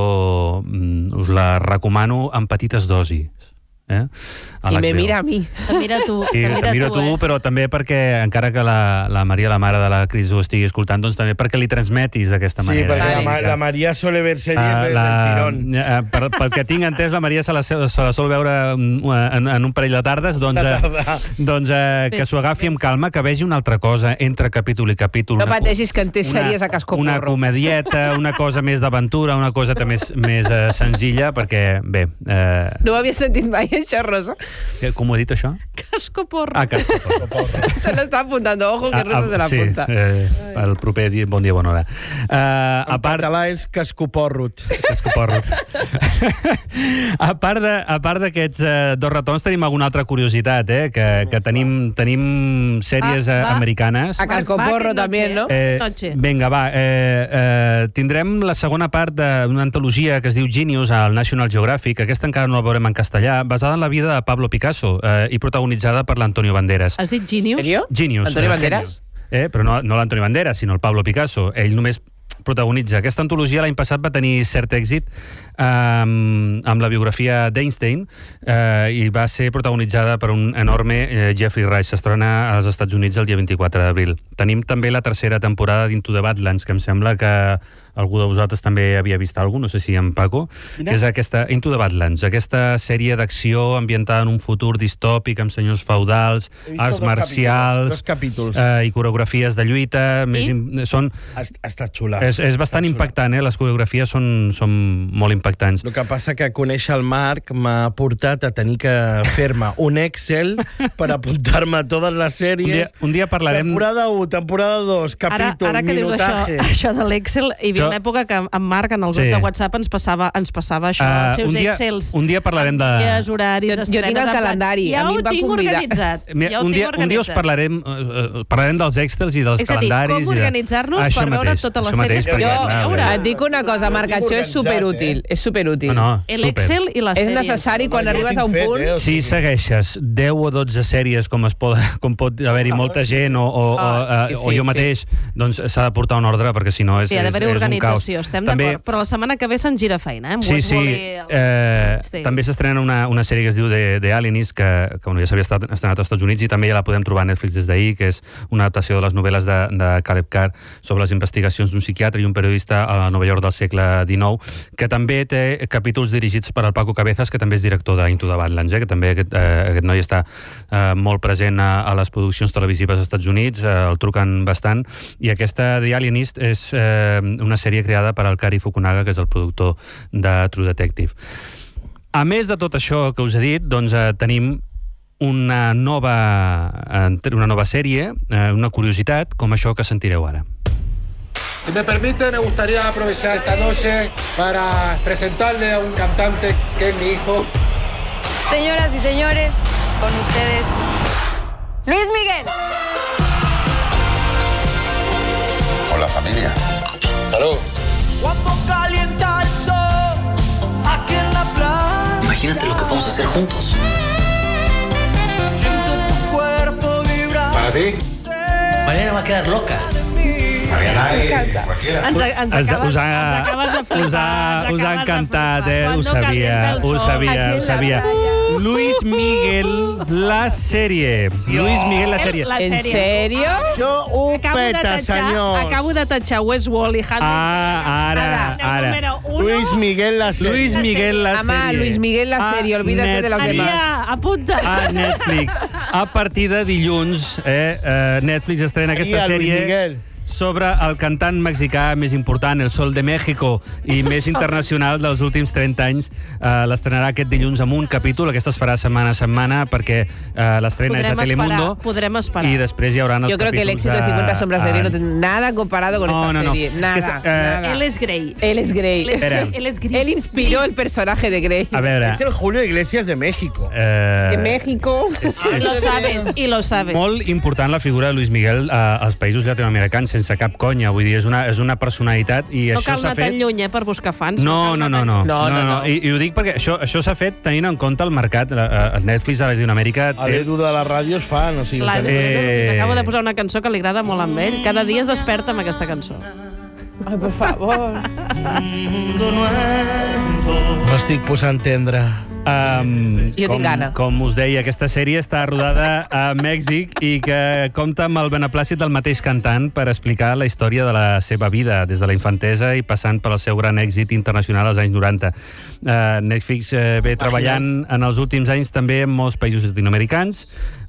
mm, us la recomano en petites dosis. Eh? I me mira a mi. Te mira tu. I te mira, te mira tu, tu eh? Però també perquè, encara que la, la Maria, la mare de la Cris, ho estigui escoltant, doncs també perquè li transmetis d'aquesta sí, manera. Sí, perquè eh? la, la Maria suele ver sèries uh, del, la, del tirón. Uh, per, pel que tinc entès, la Maria se la, se la sol veure en, en un parell de tardes, doncs, uh, doncs uh, que s'ho agafi amb calma, que vegi una altra cosa entre capítol i capítol. No pateixis que en té sèries a casco Una porro. comedieta, una cosa més d'aventura, una cosa més, més uh, senzilla, perquè, bé... Uh, no ho havia sentit mai, Això, Rosa. Com ho he dit, això? Cascoporro. Ah, cascoporro. Se l'està apuntant. Ojo, que Rosa se l'apunta. Sí, eh, el proper dia, bon dia, bona hora. Uh, en a part... català és cascoporrut. Cascoporrut. a part de, a part d'aquests uh, dos ratons, tenim alguna altra curiositat, eh? Que, que tenim, tenim sèries ah, americanes. A cascoporro també, no? Eh, vinga, va. Eh, eh, tindrem la segona part d'una antologia que es diu Genius al National Geographic. Aquesta encara no la veurem en castellà, basada en la vida de Pablo Picasso eh, i protagonitzada per l'Antonio Banderas. Has dit Genius? Serio? Genius. Antonio Banderas? Eh, però no, no l'Antonio Banderas, sinó el Pablo Picasso. Ell només protagonitza. Aquesta antologia l'any passat va tenir cert èxit eh, amb la biografia d'Einstein eh, i va ser protagonitzada per un enorme eh, Jeffrey Rush. S'estrena als Estats Units el dia vint-i-quatre d'abril. Tenim també la tercera temporada d'Into the Badlands, que em sembla que algú de vosaltres també havia vist alguna, no sé si en Paco, Quina? que és aquesta Into the Badlands, aquesta sèrie d'acció ambientada en un futur distòpic amb senyors feudals, arts marcials, dos capítols, eh, i coreografies de lluita. Més in... són... Està xula. És, és bastant impactant, eh? Les coreografies són, són molt impactants. El que passa que conèixer el Marc m'ha portat a tenir que fer-me un Excel per apuntar-me a totes les sèries. Un dia, un dia parlarem... Temporada u, temporada dos, capítol, ara, ara que minutaje. Dius això, això de l'Excel, hi havia una època que en Marc, en el grup sí. de WhatsApp, ens passava, ens passava això, uh, els seus un dia, Excels. Un dia parlarem de... Dies, horaris, jo, jo tinc el calendari, ja a mi em va tinc convidar. Organitzat. Mira, ja un, dia, organitzat. un dia us parlarem, uh, parlarem dels Excels i dels és calendaris. És a dir, com organitzar-nos de... per veure totes les sèries que jo veure. Et dic una cosa, Marc, això és superútil. És superútil. No, no, L'Excel i les sèries. És necessari quan no, arribes a un punt... Eh, si segueixes deu o dotze sèries, com, es pot, com pot haver-hi molta gent o, o, o, uh, o jo mateix, doncs s'ha de portar un ordre, perquè si no és, sí, ha d'haver-hi organització, estem d'acord. Però la setmana que ve se'n gira feina, eh? Sí, sí. Eh, també s'estrena una, una sèrie que es diu The, The Alienist, que, que bueno, ja s'havia estrenat als Estats Units i també ja la podem trobar a Netflix des d'ahir, que és una adaptació de les novel·les de, de Caleb Carr sobre les investigacions d'un psiquiatre i un periodista a Nova York del segle dinou, que també té capítols dirigits per al Paco Cabezas, que també és director d'Into the Badlands, eh? Que també aquest, eh, aquest noi està eh, molt present a, a les produccions televisives als Estats Units, eh, el truquen bastant, i aquesta The Alienist és eh, una sèrie creada per al Cary Fukunaga, que és el productor de True Detective. A més de tot això que us he dit, doncs eh, tenim una nova, eh, una nova sèrie, eh, una curiositat, com això que sentireu ara. Si me permite, me gustaría aprovechar esta noche para presentarle a un cantante que es mi hijo. Señoras y señores, con ustedes, Luis Miguel. Hola, familia. Salud. Cuando calienta el sol aquí en la playa. Imagínate lo que podemos hacer juntos. Siento tu cuerpo vibrar. Para ti. Mariana va a quedar loca. Mariana i qualquiera. Ens, ens, acabes, us ha, ens acabes de flipar. us ha, us ha encantat, eh? Ho Cuando sabia, ho sabia, ho sabia. playa. Luis Miguel, la sèrie. Luis Miguel, la sèrie. La ¿En sèrie. serio? Això ho Acabo de peta, tatxar, senyor. acabo de tatxar Westworld i Hamilton. Ah, ara, ara. Luis Miguel, la sèrie. Luis Miguel, la Ama, sèrie. Luis Miguel, la sèrie, olvídate de los Netflix. demás. Maria, apunta. A Netflix. A partir de dilluns, eh, eh, Netflix estrena aquesta Maria, Luis sèrie Miguel. sobre el cantant mexicà més important, el Sol de México, i més internacional dels últims trenta anys. Eh, L'estrenarà aquest dilluns amb un capítol. Aquesta es farà setmana a setmana perquè eh, l'estrena és a Podrem Telemundo. esperar, podrem esperar. I després hi haurà els Yo creo que el capítols éxito de cincuenta sombras de a- Grey no tiene nada comparado con No, esta no, no. serie. Nada, Aquesta, eh, nada. Él es Grey. Él es Grey. Él es, Espera. él es gris. Él inspiró el personaje de Grey. A veure... És el Julio Iglesias de México. Eh, De México. Y lo sabes, y lo sabes. Molt important la figura de Luis Miguel eh, als països llatinoamericans, sense cap conya. Vull dir, és una, és una personalitat i No això cal s'ha anar fet... tan lluny, eh, per buscar fans. No, no, no, no. No, no, no. I, I ho dic perquè això, això s'ha fet tenint en compte el mercat. A Netflix, a Latinoamèrica... A l'Edu de la ràdio es fan, o sigui... La, tenim- eh... Acabo de posar una cançó que li agrada molt a ell. Cada dia es desperta amb aquesta cançó. Ay, por favor. M'estic posant tendre. Um, Jo com, tinc gana. com us deia, aquesta sèrie està rodada a Mèxic i que compta amb el beneplàcit del mateix cantant per explicar la història de la seva vida, des de la infantesa i passant per el seu gran èxit internacional als anys noranta. Uh, Netflix uh, ve treballant en els últims anys també en molts països latinoamericans.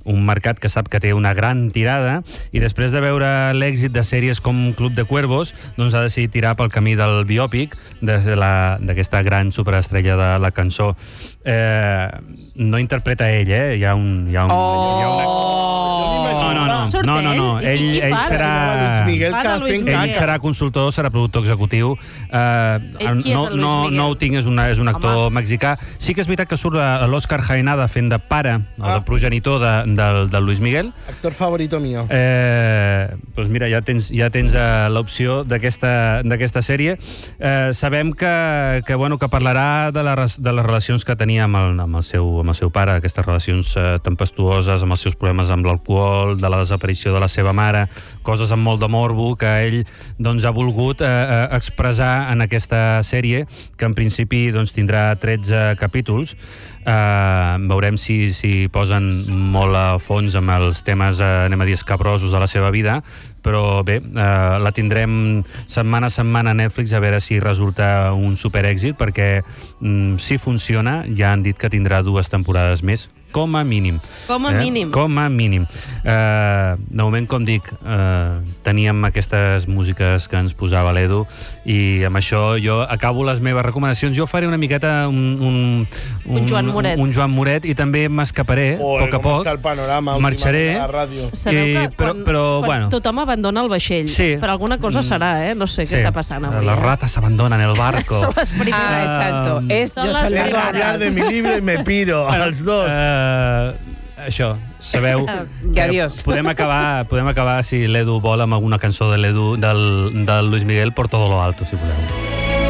un mercat que sap que té una gran tirada, i després de veure l'èxit de sèries com Club de Cuervos, doncs ha decidit tirar pel camí del biòpic d'aquesta gran superestrella de la cançó. Eh, no interpreta ell, eh? Hi ha un... Hi ha un oh! Hi ha una... No, no, no, no, no, no. Ell, ell serà... Ell serà consultor, serà productor executiu. Uh, no, no, no ho tinc, és, una, és un actor Home. mexicà. Sí que és veritat que surt l'Òscar Jaenada fent de pare, ah. el progenitor de, del, del Luis Miguel. Actor favorito mío. Eh, doncs mira, ja tens, ja tens uh, l'opció d'aquesta sèrie. Eh, sabem que, que, bueno, que parlarà de, la, de les relacions que tenia amb el, amb el, seu, amb el seu pare, aquestes relacions eh, tempestuoses, amb els seus problemes amb l'alcohol, de la desaparició de la seva mare, coses amb molt de morbo que ell doncs, ha volgut eh, expressar en aquesta sèrie, que en principi doncs, tindrà tretze capítols. Uh, veurem si, si posen molt a fons amb els temes, uh, anem a dir, escabrosos de la seva vida, però bé, uh, la tindrem setmana a setmana a Netflix a veure si resulta un superèxit, perquè um, si funciona, ja han dit que tindrà dues temporades més, com a mínim. Com a eh? mínim. Com a mínim. Uh, de moment, com dic, uh, teníem aquestes músiques que ens posava l'Edu, i amb això jo acabo les meves recomanacions. Jo faré una miqueta un... Un, un, un Joan Moret. Un, un Joan Moret, i també m'escaparé, a poc a poc. El panorama, marxaré. A la ràdio. Sabeu que I, però, quan, però, quan bueno. tothom abandona el vaixell, sí. per alguna cosa serà, eh? No sé sí. què està passant avui. Les rates abandonen el barco. Són les primeres. Ah, exacto. Um, es, yo soy Vengo a hablar de mi libro y me piro, als dos. Uh, això, sabeu... que adiós. Podem acabar, podem acabar, si l'Edu vol, amb alguna cançó de l'Edu, del, del Luis Miguel, por todo lo alto, si voleu.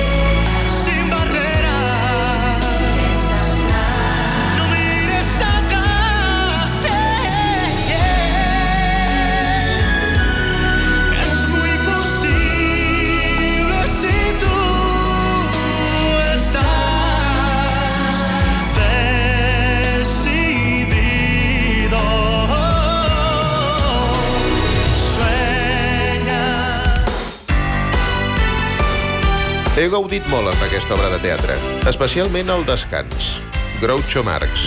He gaudit molt amb aquesta obra de teatre, especialment el descans. Groucho Marx.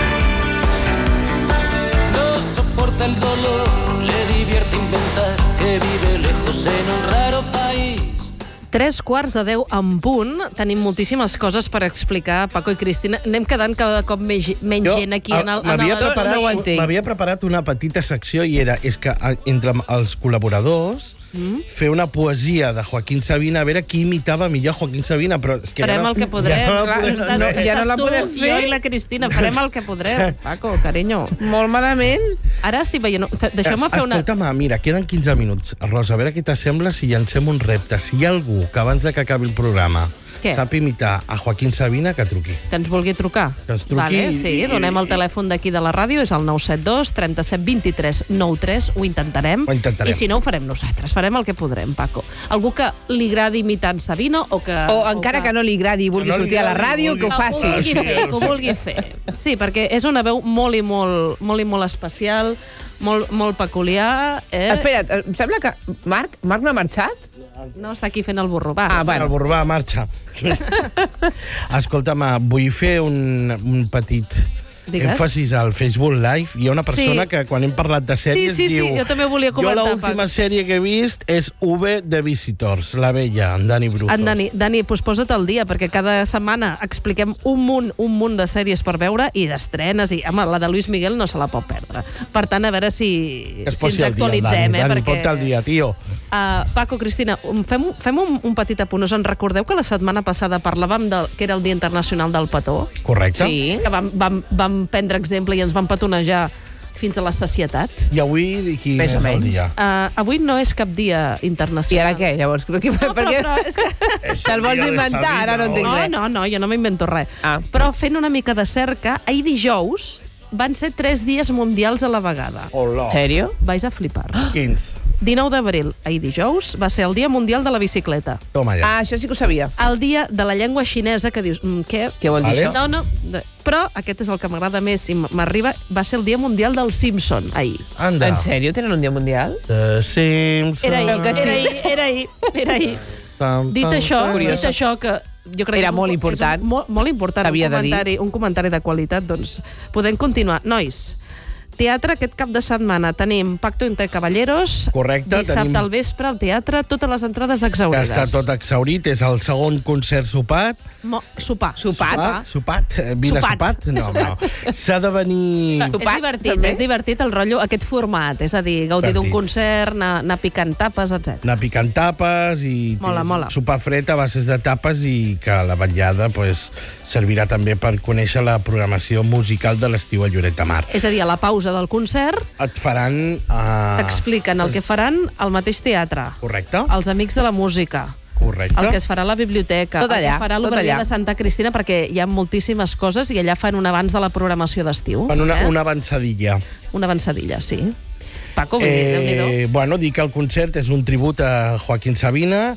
No soporta el dolor, le divierte inventar que vive lejos en un raro país. Tres quarts de deu en punt. Tenim moltíssimes coses per explicar, Paco i Cristina. Anem quedant cada cop menys, menys jo, gent aquí en el... M'havia preparat, no m'havia preparat una petita secció i era és que entre els col·laboradors mm? fer una poesia de Joaquín Sabina, a veure qui imitava millor Joaquín Sabina, però és que farem ja no, el que podrem. Ja no, Clar, podem, estàs, no, ja no la tu, podem fer. Jo i la Cristina farem el que podrem. Paco, carinyo. Molt malament. Ara estic veient... Deixeu-me fer una... Escolta'm, mira, queden quinze minuts. Rosa, a veure què t'assembla si llancem un repte. Si hi ha algú que abans de que acabi el programa què? Sap imitar a Joaquín Sabina, que truqui. Que ens vulgui trucar. Que ens truqui. Vale, sí, i, donem el i, telèfon d'aquí de la ràdio, és el nou set dos, trenta-set, vint-i-tres, noranta tres. Ho intentarem. Ho intentarem. I si no, ho farem nosaltres. Farem el que podrem, Paco. Algú que li agradi imitar en Sabino o que... O, o encara que... que no li agradi i vulgui no sortir a la ràdio, que ho faci. Que ho vulgui fer, que ho vulgui fer. Sí, perquè és una veu molt i molt, molt, i molt especial, molt, molt peculiar. Eh? Espera't, em sembla que Marc, Marc no ha marxat? No, està aquí fent el burro, va. Ah, bueno. El burro va, marxa. Escolta'm, vull fer un, un petit... Digues. èmfasis al Facebook Live. Hi ha una persona sí. que quan hem parlat de sèries sí, sí, diu... Sí, jo també volia comentar. Jo l'última sèrie que he vist és V de Visitors, La Vella, en Dani Bruzos. En Dani, Dani, doncs posa't al dia, perquè cada setmana expliquem un munt, un munt de sèries per veure i d'estrenes, i home, la de Luis Miguel no se la pot perdre. Per tant, a veure si, si ens actualitzem. Dani, eh, Dani, perquè... pot al dia, tio. Uh, Paco, Cristina, fem, fem un, un petit apunt. Us en recordeu que la setmana passada parlàvem de, que era el Dia Internacional del Petó? Correcte. Sí. Que vam, vam, vam prendre exemple i ens van petonejar fins a la sacietat. I avui quin és el dia? Uh, avui no és cap dia internacional. I ara què, llavors? Per què, no, però, perquè... però és que... Te'l vols inventar? Ara no entenc no, res. No, no, jo no m'invento res. Ah. Però fent una mica de cerca, ahir dijous van ser tres dies mundials a la vegada. Hola. Sèrio? Vais a flipar. Quins? dinou d'abril, ahir dijous, va ser el Dia Mundial de la Bicicleta. Toma ja. Ah, això sí que ho sabia. El Dia de la Llengua Xinesa, que dius, mm, què? Què vol dir vale. això? No, no, de... però aquest és el que m'agrada més i m'arriba, va ser el Dia Mundial del Simpson, ahir. Anda. En sèrio? Tenen un dia mundial? The Simpsons. Era ahir, que sí. era ahir, era ahir, era ahir. Tam, Dit tam, això, tam. dit això que jo crec Era que és un, molt important. És un, molt, molt important, un Havia de dir. comentari, un comentari de qualitat, doncs podem continuar. Nois, Teatre, aquest cap de setmana tenim Pacto entre Caballeros. Correcte. Dissabte tenim... al vespre al teatre, totes les entrades exhaurides. Està tot exhaurit, és el segon concert sopat. Mo... Sopar. Sopat. Sopat? Sopat? Vine sopat? sopat? No, no. S'ha de venir... Sopat, és divertit, també? És divertit el rotllo, aquest format, és a dir, gaudir d'un concert, anar, anar picant tapes, etcètera. Anar picant tapes i mola, mola. sopar fred a bases de tapes i que la vetllada pues, servirà també per conèixer la programació musical de l'estiu a Lloret de Mar. És a dir, a la pausa del concert et faran... Uh... T'expliquen el que faran al mateix teatre. Correcte. Els Amics de la Música. Correcte. El que es farà a la biblioteca, tot allà, el que farà l'Obertura de Santa Cristina, perquè hi ha moltíssimes coses i allà fan un abans de la programació d'estiu. Fan una, eh? una avançadilla. Una avançadilla, sí. Paco, eh, bueno, dir que el concert és un tribut a Joaquín Sabina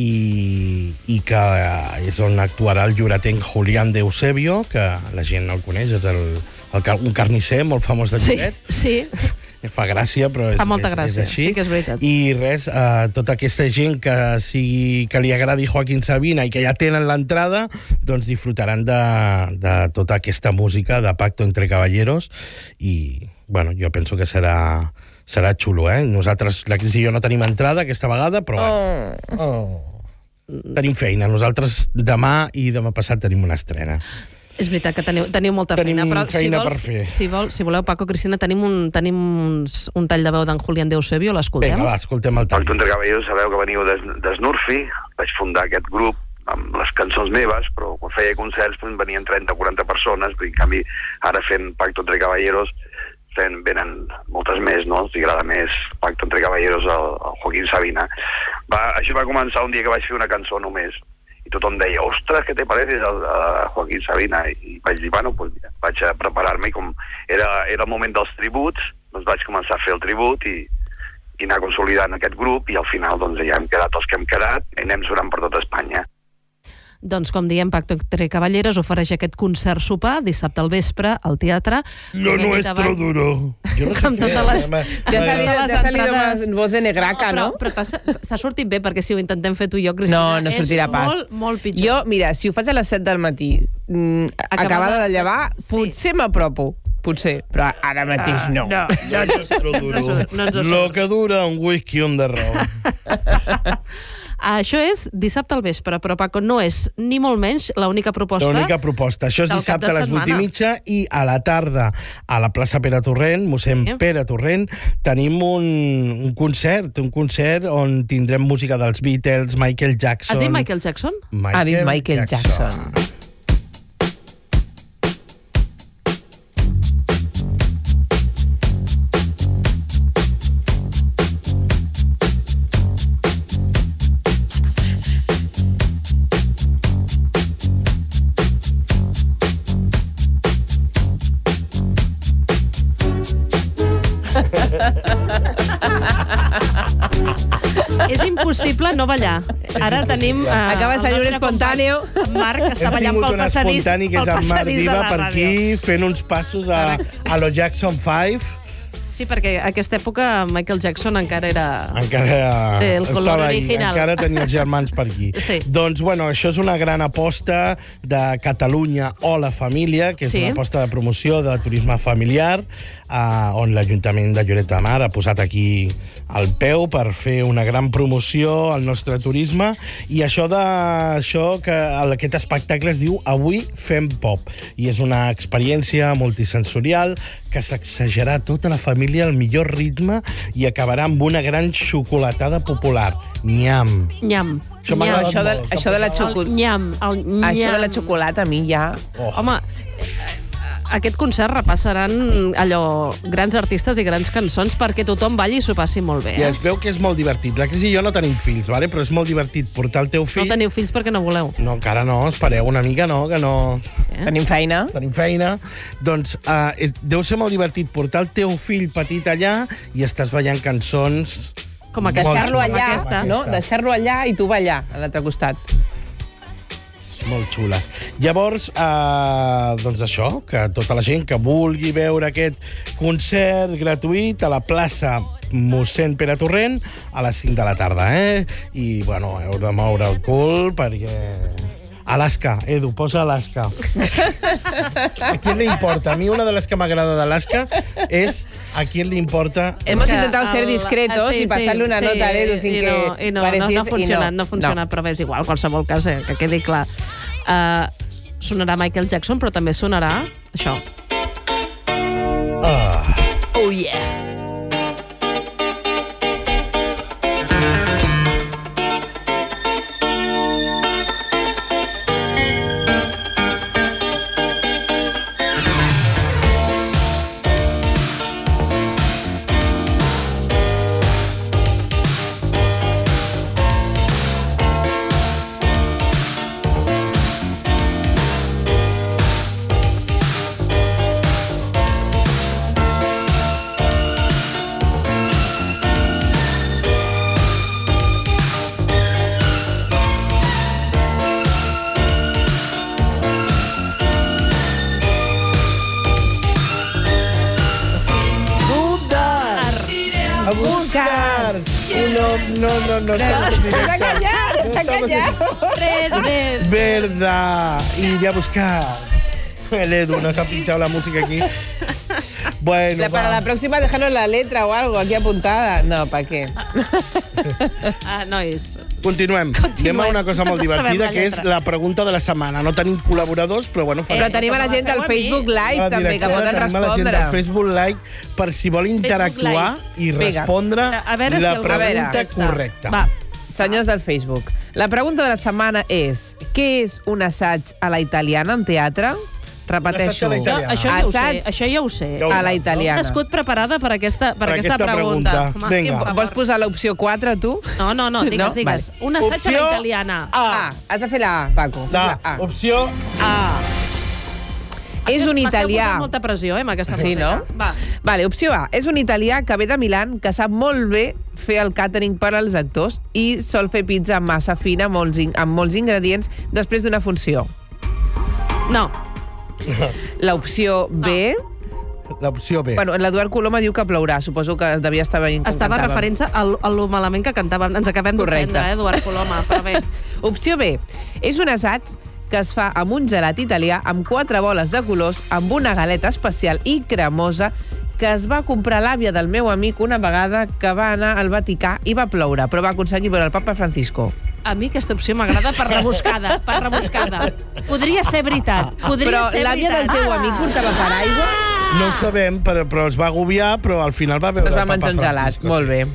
i, i que és on actuarà el lloretenc Julián de Eusebio, que la gent no el coneix, és el, el, un carnisser molt famós de Lloret. Sí, sí. Fa gràcia, però és, Fa molta és, gràcia, és així. sí que és veritat. I res, eh, tota aquesta gent que, sigui, que li agradi Joaquín Sabina i que ja tenen l'entrada, doncs disfrutaran de, de tota aquesta música de Pacto entre Caballeros i, bueno, jo penso que serà, serà xulo, eh? Nosaltres, la Cris i jo no tenim entrada aquesta vegada, però... Oh. Oh. Tenim feina. Nosaltres demà i demà passat tenim una estrena. És veritat que teniu, teniu molta tenim feina, però feina si, vols, per fer. Si, vol, si voleu, Paco, Cristina, tenim un, tenim uns, un tall de veu d'en Julián de Eusebio, l'escoltem? Vinga, va, escoltem el tall. Pacto entre Caballeros, sabeu que veniu de, de Snurfi, vaig fundar aquest grup amb les cançons meves, però quan feia concerts doncs, venien trenta o quaranta persones, en canvi ara fent Pacto entre Caballeros fent, venen moltes més, no? Si agrada més Pacto entre Caballeros al, al Joaquín Sabina. Va, això va començar un dia que vaig fer una cançó només, i tothom deia, ostres, què te pareces a, a Joaquín Sabina? I vaig dir, bueno, pues mira, vaig a preparar-me i com era, era el moment dels tributs, doncs vaig començar a fer el tribut i, i anar consolidant aquest grup i al final doncs ja hem quedat els que hem quedat i anem sonant per tot Espanya. Doncs, com diem, Pacto entre Caballeros ofereix aquest concert sopar dissabte al vespre al teatre. Lo nuestro duro. Jo no sé amb totes les... Te ha salido, te ha salido más voz de negraca, no? ¿no? Però, però s'ha sortit bé, perquè si ho intentem fer tu i jo, Cristina, no, no sortirà és pas. molt, molt pitjor. Jo, mira, si ho faig a les set del matí, mm, acabada, acabada de llevar, sí. Potser m'apropo. Potser, però ara mateix no. No, no, no, no, no, no Lo que dura un whisky on the road. Això és dissabte al vespre, però Paco, no és ni molt menys l'única proposta. L'única proposta. Això és dissabte a les vuit i mitja i a la tarda a la plaça Pere Torrent, mossèn sí. Pere Torrent, tenim un, un concert, un concert on tindrem música dels Beatles, Michael Jackson... Has dit Michael Jackson? Michael ha dit Michael Jackson. Jackson. És impossible no ballar. Ara tenim... Uh, Acaba de salir un espontáneo. Marc està ballant pel passadís, espontani que és en Marc Diva per aquí, fent uns passos a, a lo Jackson five. Sí, perquè a aquesta època Michael Jackson encara era... Encara el color original. Encara tenia els germans per aquí. Sí. Doncs, bueno, això és una gran aposta de Catalunya o la família, que és sí. una aposta de promoció de turisme familiar, eh, on l'Ajuntament de Lloret de Mar ha posat aquí el peu per fer una gran promoció al nostre turisme, i això de això que aquest espectacle es diu Avui fem pop, i és una experiència multisensorial que sacsejarà tota la família al millor ritme i acabarà amb una gran xocolatada popular. Nyam. Nyam. Això, nyam. això, de, molt, això de la xocolata... El nyam, el nyam. Això de la xocolata a mi ja... Oh. Home, aquest concert repassaran allò, grans artistes i grans cançons perquè tothom balli i s'ho passi molt bé. Eh? I es veu que és molt divertit. La Cris i jo no tenim fills, vale? Però és molt divertit portar el teu fill... No teniu fills perquè no voleu. No, encara no, espereu una mica, no, que no... Eh? Tenim feina. Tenim feina. Doncs uh, és, deu ser molt divertit portar el teu fill petit allà i estàs ballant cançons... Com aquesta. Deixar-lo allà, aquesta. no? Deixar-lo allà i tu ballar a l'altre costat. Molt xules. Llavors, eh, doncs això, que tota la gent que vulgui veure aquest concert gratuït a la plaça mossèn Pere Torrent a les cinc de la tarda, eh? I, bueno, heu de moure el cul perquè Alaska, Edu, posa Alaska. ¿A quién le importa? A mí una de las que m'agrada d'Alaska és a quién le importa... Hemos intentado ser discretos sí, y pasarle una sí, nota a Edu sin i que no, i no, pareciese... no, no ha funcionat, no. no ha funcionat, no. però bé, és igual, qualsevol cas, eh, que quedi clar. Uh, sonarà Michael Jackson, però també sonarà això. Ah. Oh, yeah. A buscar. No, no, no, no. Está callado, está callado. Red, Verdad. Y a buscar. El Edu nos ha pinchado la música aquí. Bueno, la, para va. la próxima, déjanos la letra o algo aquí apuntada. No, ¿para qué? Ah, nois. Continuem. Anem a una cosa molt No sabem divertida, la que és lletra. la pregunta de la setmana. No tenim col·laboradors, però bueno... Però tenim a la gent del Facebook Live, La també, que directora, poden tenim a la gent respondre. del Facebook Live per si vol interactuar i Vinga. respondre A veure si la algú- pregunta A veure. correcta. Va, senyors del Facebook. La pregunta de la setmana és: què és un assaig a la italiana en teatre? Repeteixo. Un assaig a la italiana. Això ja ho sé, Assaig això ja ho sé. Ja ho a saps, la no? He italiana. nascut preparada per aquesta, per Per aquesta, aquesta pregunta. pregunta. Home, Vinga. quin- Vols posar l'opció quatre, tu? No, no, no, digues, No? digues. Vale. Un assaig a la Opció italiana. A. Has de fer la A, Paco. La A. opció Ah. És un M'esteu italià. posant molta pressió, eh, amb aquesta Sí, música. no? Va. Vale, opció A. És un italià que ve de Milan, que sap molt bé fer el càtering per als actors i sol fer pizza amb massa fina molts in- amb molts ingredients després d'una funció. No. L'opció B... l'opció B. Bueno, l'Eduard Coloma diu que plourà. Suposo que devia estar veient com Estava cantàvem. referint-se a, l- a lo malament que cantàvem. Ens acabem Correcte. d'ofendre, eh, Eduard Coloma, però bé. Opció B. És un assaig que es fa amb un gelat italià amb quatre boles de colors, amb una galeta especial i cremosa que es va comprar l'àvia del meu amic una vegada que va anar al Vaticà i va ploure, però va aconseguir veure el papa Francisco. A mi aquesta opció m'agrada per rebuscada, per rebuscada. Podria ser veritat, podria Però ser l'àvia del veritat. teu amic portava paraigua? No ho sabem, però, però es va agobiar, però al final va veure Es va el Papa menjar un gelat, Francisco, molt bé.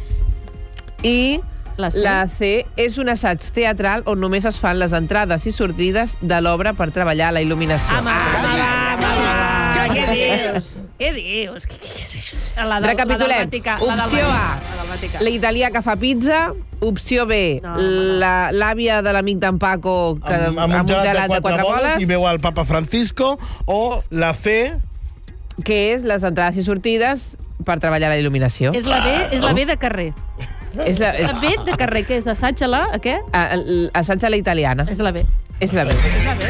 I La C? la C és un assaig teatral on només es fan les entrades i sortides de l'obra per treballar la il·luminació. Home, home, home, home. Què dius? Què dius? Què, què és això? La del, Recapitulem. La del Vaticà, la del Opció Vaticà, A, la del Vaticà. l'italià que fa pizza. Opció B, No, home, no. la- l'àvia de l'amic d'en Paco que, amb, amb un gelat de quatre boles i boles, veu el Papa Francisco, o la C, que és les entrades i sortides per treballar la il·luminació. És la B, és la B de carrer. És la, La B de carrer, què és? Assaig a la... A què? a- l- assaig a la italiana. És la B. És la B. És la B.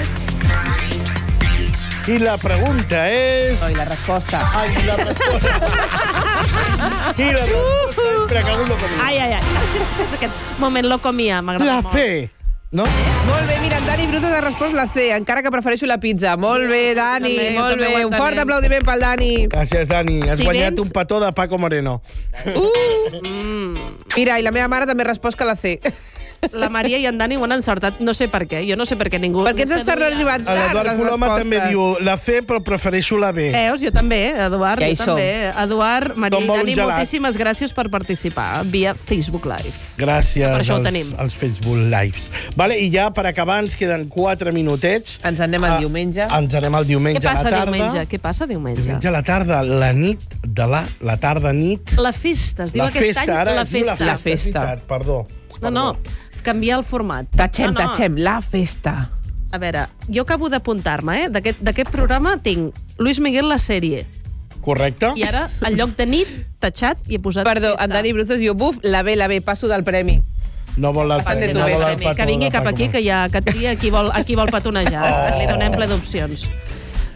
i la pregunta és... Oh, i la resposta. Ai, la resposta. I la resposta és... Espera, que algú lo comia. Ai, ai, ai. És aquest moment lo comia, m'agrada La molt. C, no? Molt bé, mira, en Dani Brutus ha respost la C, encara que prefereixo la pizza. Molt bé, Dani, també, molt també ho bé. Un entenem. fort aplaudiment pel Dani. Gràcies, Dani. Has Si guanyat vens- un petó de Paco Moreno. Uh! Mira, i la meva mare també ha respost que la C. La Maria i en Dani ho han encertat, no sé per què. Jo no sé per què ningú... Per què ens estan arribant tant L'Eduard les Coloma respostes? també diu la C, però prefereixo la B. Veus? Jo també, Eduard, Ja hi jo també. Eduard, Maria Com i vol un Dani, gelat? moltíssimes gràcies per participar via Facebook Live. Gràcies Per això ho als, tenim. als Facebook Lives. Vale, I ja, per acabar, ens queden quatre minutets. Ens en anem el Ah, diumenge. Ens anem el diumenge Què a la passa tarda. diumenge? Què passa diumenge? Diumenge a la tarda, la nit de la... La tarda, nit... La festa, es diu La aquest festa, any ara la es diu la festa. La festa. festa. és veritat, Perdó. No, no, canviar el format. Tatxem, no, no. tatxem, la festa. A veure, jo acabo d'apuntar-me, eh? D'aquest d'aquest programa tinc Luis Miguel la sèrie. Correcte? I ara, en lloc de nit, tatxat i he posat Perdó, festa. en Dani Brutus diu, buf, la B, la B, passo del premi. No vol el, Passi no tu bé, vol el Xemi, petó que vingui de cap Paco aquí, que ja que tria qui vol, a qui vol petonejar. Oh. Que li donem ple d'opcions.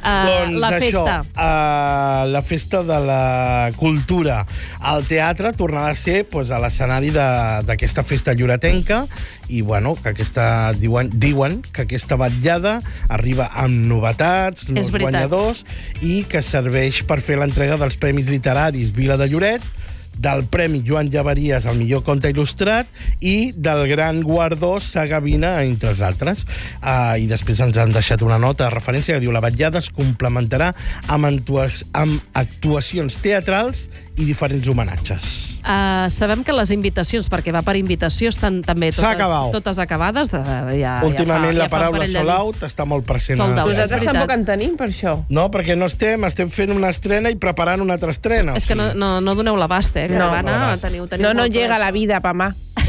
doncs la festa. Això, uh, la festa de la cultura. El teatre tornarà a ser pues, a l'escenari d'aquesta festa lloretenca i, bueno, que aquesta, diuen, diuen que aquesta vetllada arriba amb novetats, nous guanyadors, i que serveix per fer l'entrega dels Premis Literaris Vila de Lloret, del Premi Joan Llaveries al millor conte il·lustrat i del gran guardó Saga Vina, entre els altres. Uh, I després ens han deixat una nota de referència que diu: la vetllada es complementarà amb, amb actuacions teatrals i diferents homenatges. Uh, sabem que les invitacions, perquè va per invitació, estan també totes, totes acabades. De, ja, Últimament ja fa, la ja paraula sold out està molt present. Nosaltres tampoc en tenim, per això. No, perquè no estem, estem fent una estrena i preparant una altra estrena. És que no, no, no doneu l'abast, eh? Caravana, no, teniu, teniu no, no llega la vida, Pamà.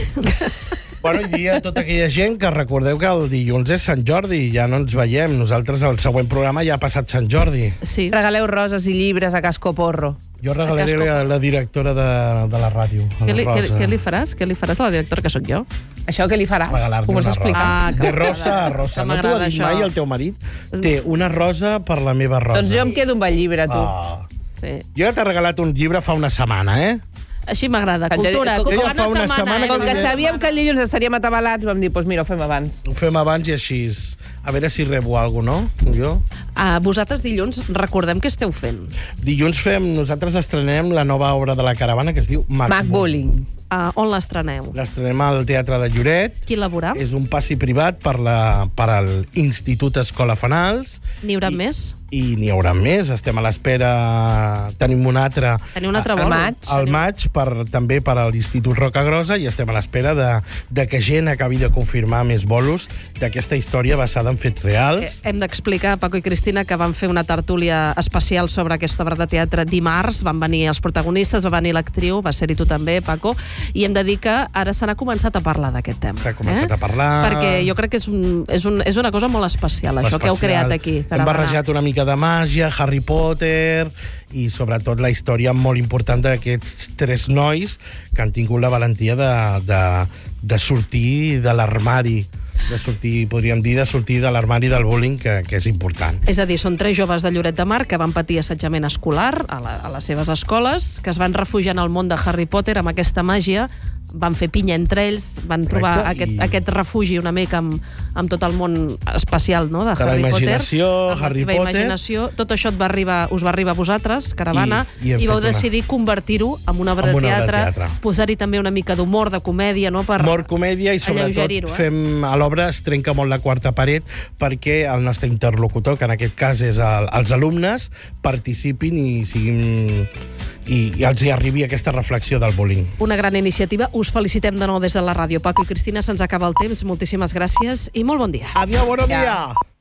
Bueno, i diria a tota aquella gent que recordeu que el dilluns és Sant Jordi, ja no ens veiem. Nosaltres, el següent programa ja ha passat Sant Jordi. Sí. Regaleu roses i llibres a Casco Porro. Jo regalaré la, la directora de, de la ràdio, a la què li, Rosa. Què, què li faràs? Què li faràs a la directora, que sóc jo? Això què li faràs? Regalar-li una rosa. Ah, de rosa a rosa. No t'ho ha dit mai el teu marit? Té una rosa per la meva rosa. Doncs jo em quedo un bell llibre, tu. Oh. Sí. Jo ja t'he regalat un llibre fa una setmana, eh? Així m'agrada. Cultura. Com, com, com, una una setmana, setmana, com que sabíem que el dilluns estaríem atabalats, vam dir, doncs mira, ho fem abans. Ho fem abans i així. A veure si rebo alguna cosa, no? Jo? Uh, vosaltres dilluns recordem què esteu fent. Dilluns fem, nosaltres estrenem la nova obra de la Caravana que es diu Mac, Mac Bullying. Uh, on l'estreneu? L'estrenem al Teatre de Lloret. Qui la veurà? És un passi privat per, la, per a l'Institut Escola Fanals. N'hi haurà I, més? I n'hi haurà més. Estem a l'espera... Tenim un altre... Teniu un altre vol? Al maig. Al maig, per, també per a l'Institut Rocagrosa, i estem a l'espera de, de que gent acabi de confirmar més bolos d'aquesta història basada en fets reals. Hem d'explicar, Paco i Cristina, que van fer una tertúlia especial sobre aquesta obra de teatre dimarts. Van venir els protagonistes, va venir l'actriu, va ser-hi tu també, Paco, i hem de dir que ara se n'ha començat a parlar d'aquest tema. S'ha començat eh? a parlar... Perquè jo crec que és, un, és, un, és una cosa molt especial, això especial. Que heu creat aquí. Hem barrejat una mica de màgia, Harry Potter, i sobretot la història molt important d'aquests tres nois que han tingut la valentia de, de, de sortir de l'armari, de sortir, podríem dir, de sortir de l'armari del bullying, que, que és important. És a dir, són tres joves de Lloret de Mar que van patir assetjament escolar a, la, a les seves escoles, que es van refugiar en el món de Harry Potter amb aquesta màgia, van fer pinya entre ells, van trobar Correcte, aquest, i... aquest refugi una mica amb, amb tot el món especial, no?, de, de Harry Potter. Amb Harry la seva Potter. imaginació. Tot això et va arribar, us va arribar a vosaltres, Caravana, i, i, i vau una... decidir convertir-ho en una obra amb de una obra teatre, de teatre. posar-hi també una mica d'humor, de comèdia, no?, per humor, comèdia, i sobretot eh? fem a l'obra es trenca molt la quarta paret perquè el nostre interlocutor, que en aquest cas és el, els alumnes, participin i siguin i, i els hi arribi aquesta reflexió del bullying. Una gran iniciativa. Us felicitem de nou des de la ràdio. Paco i Cristina, se'ns acaba el temps. Moltíssimes gràcies i molt bon dia. Adéu, bon dia.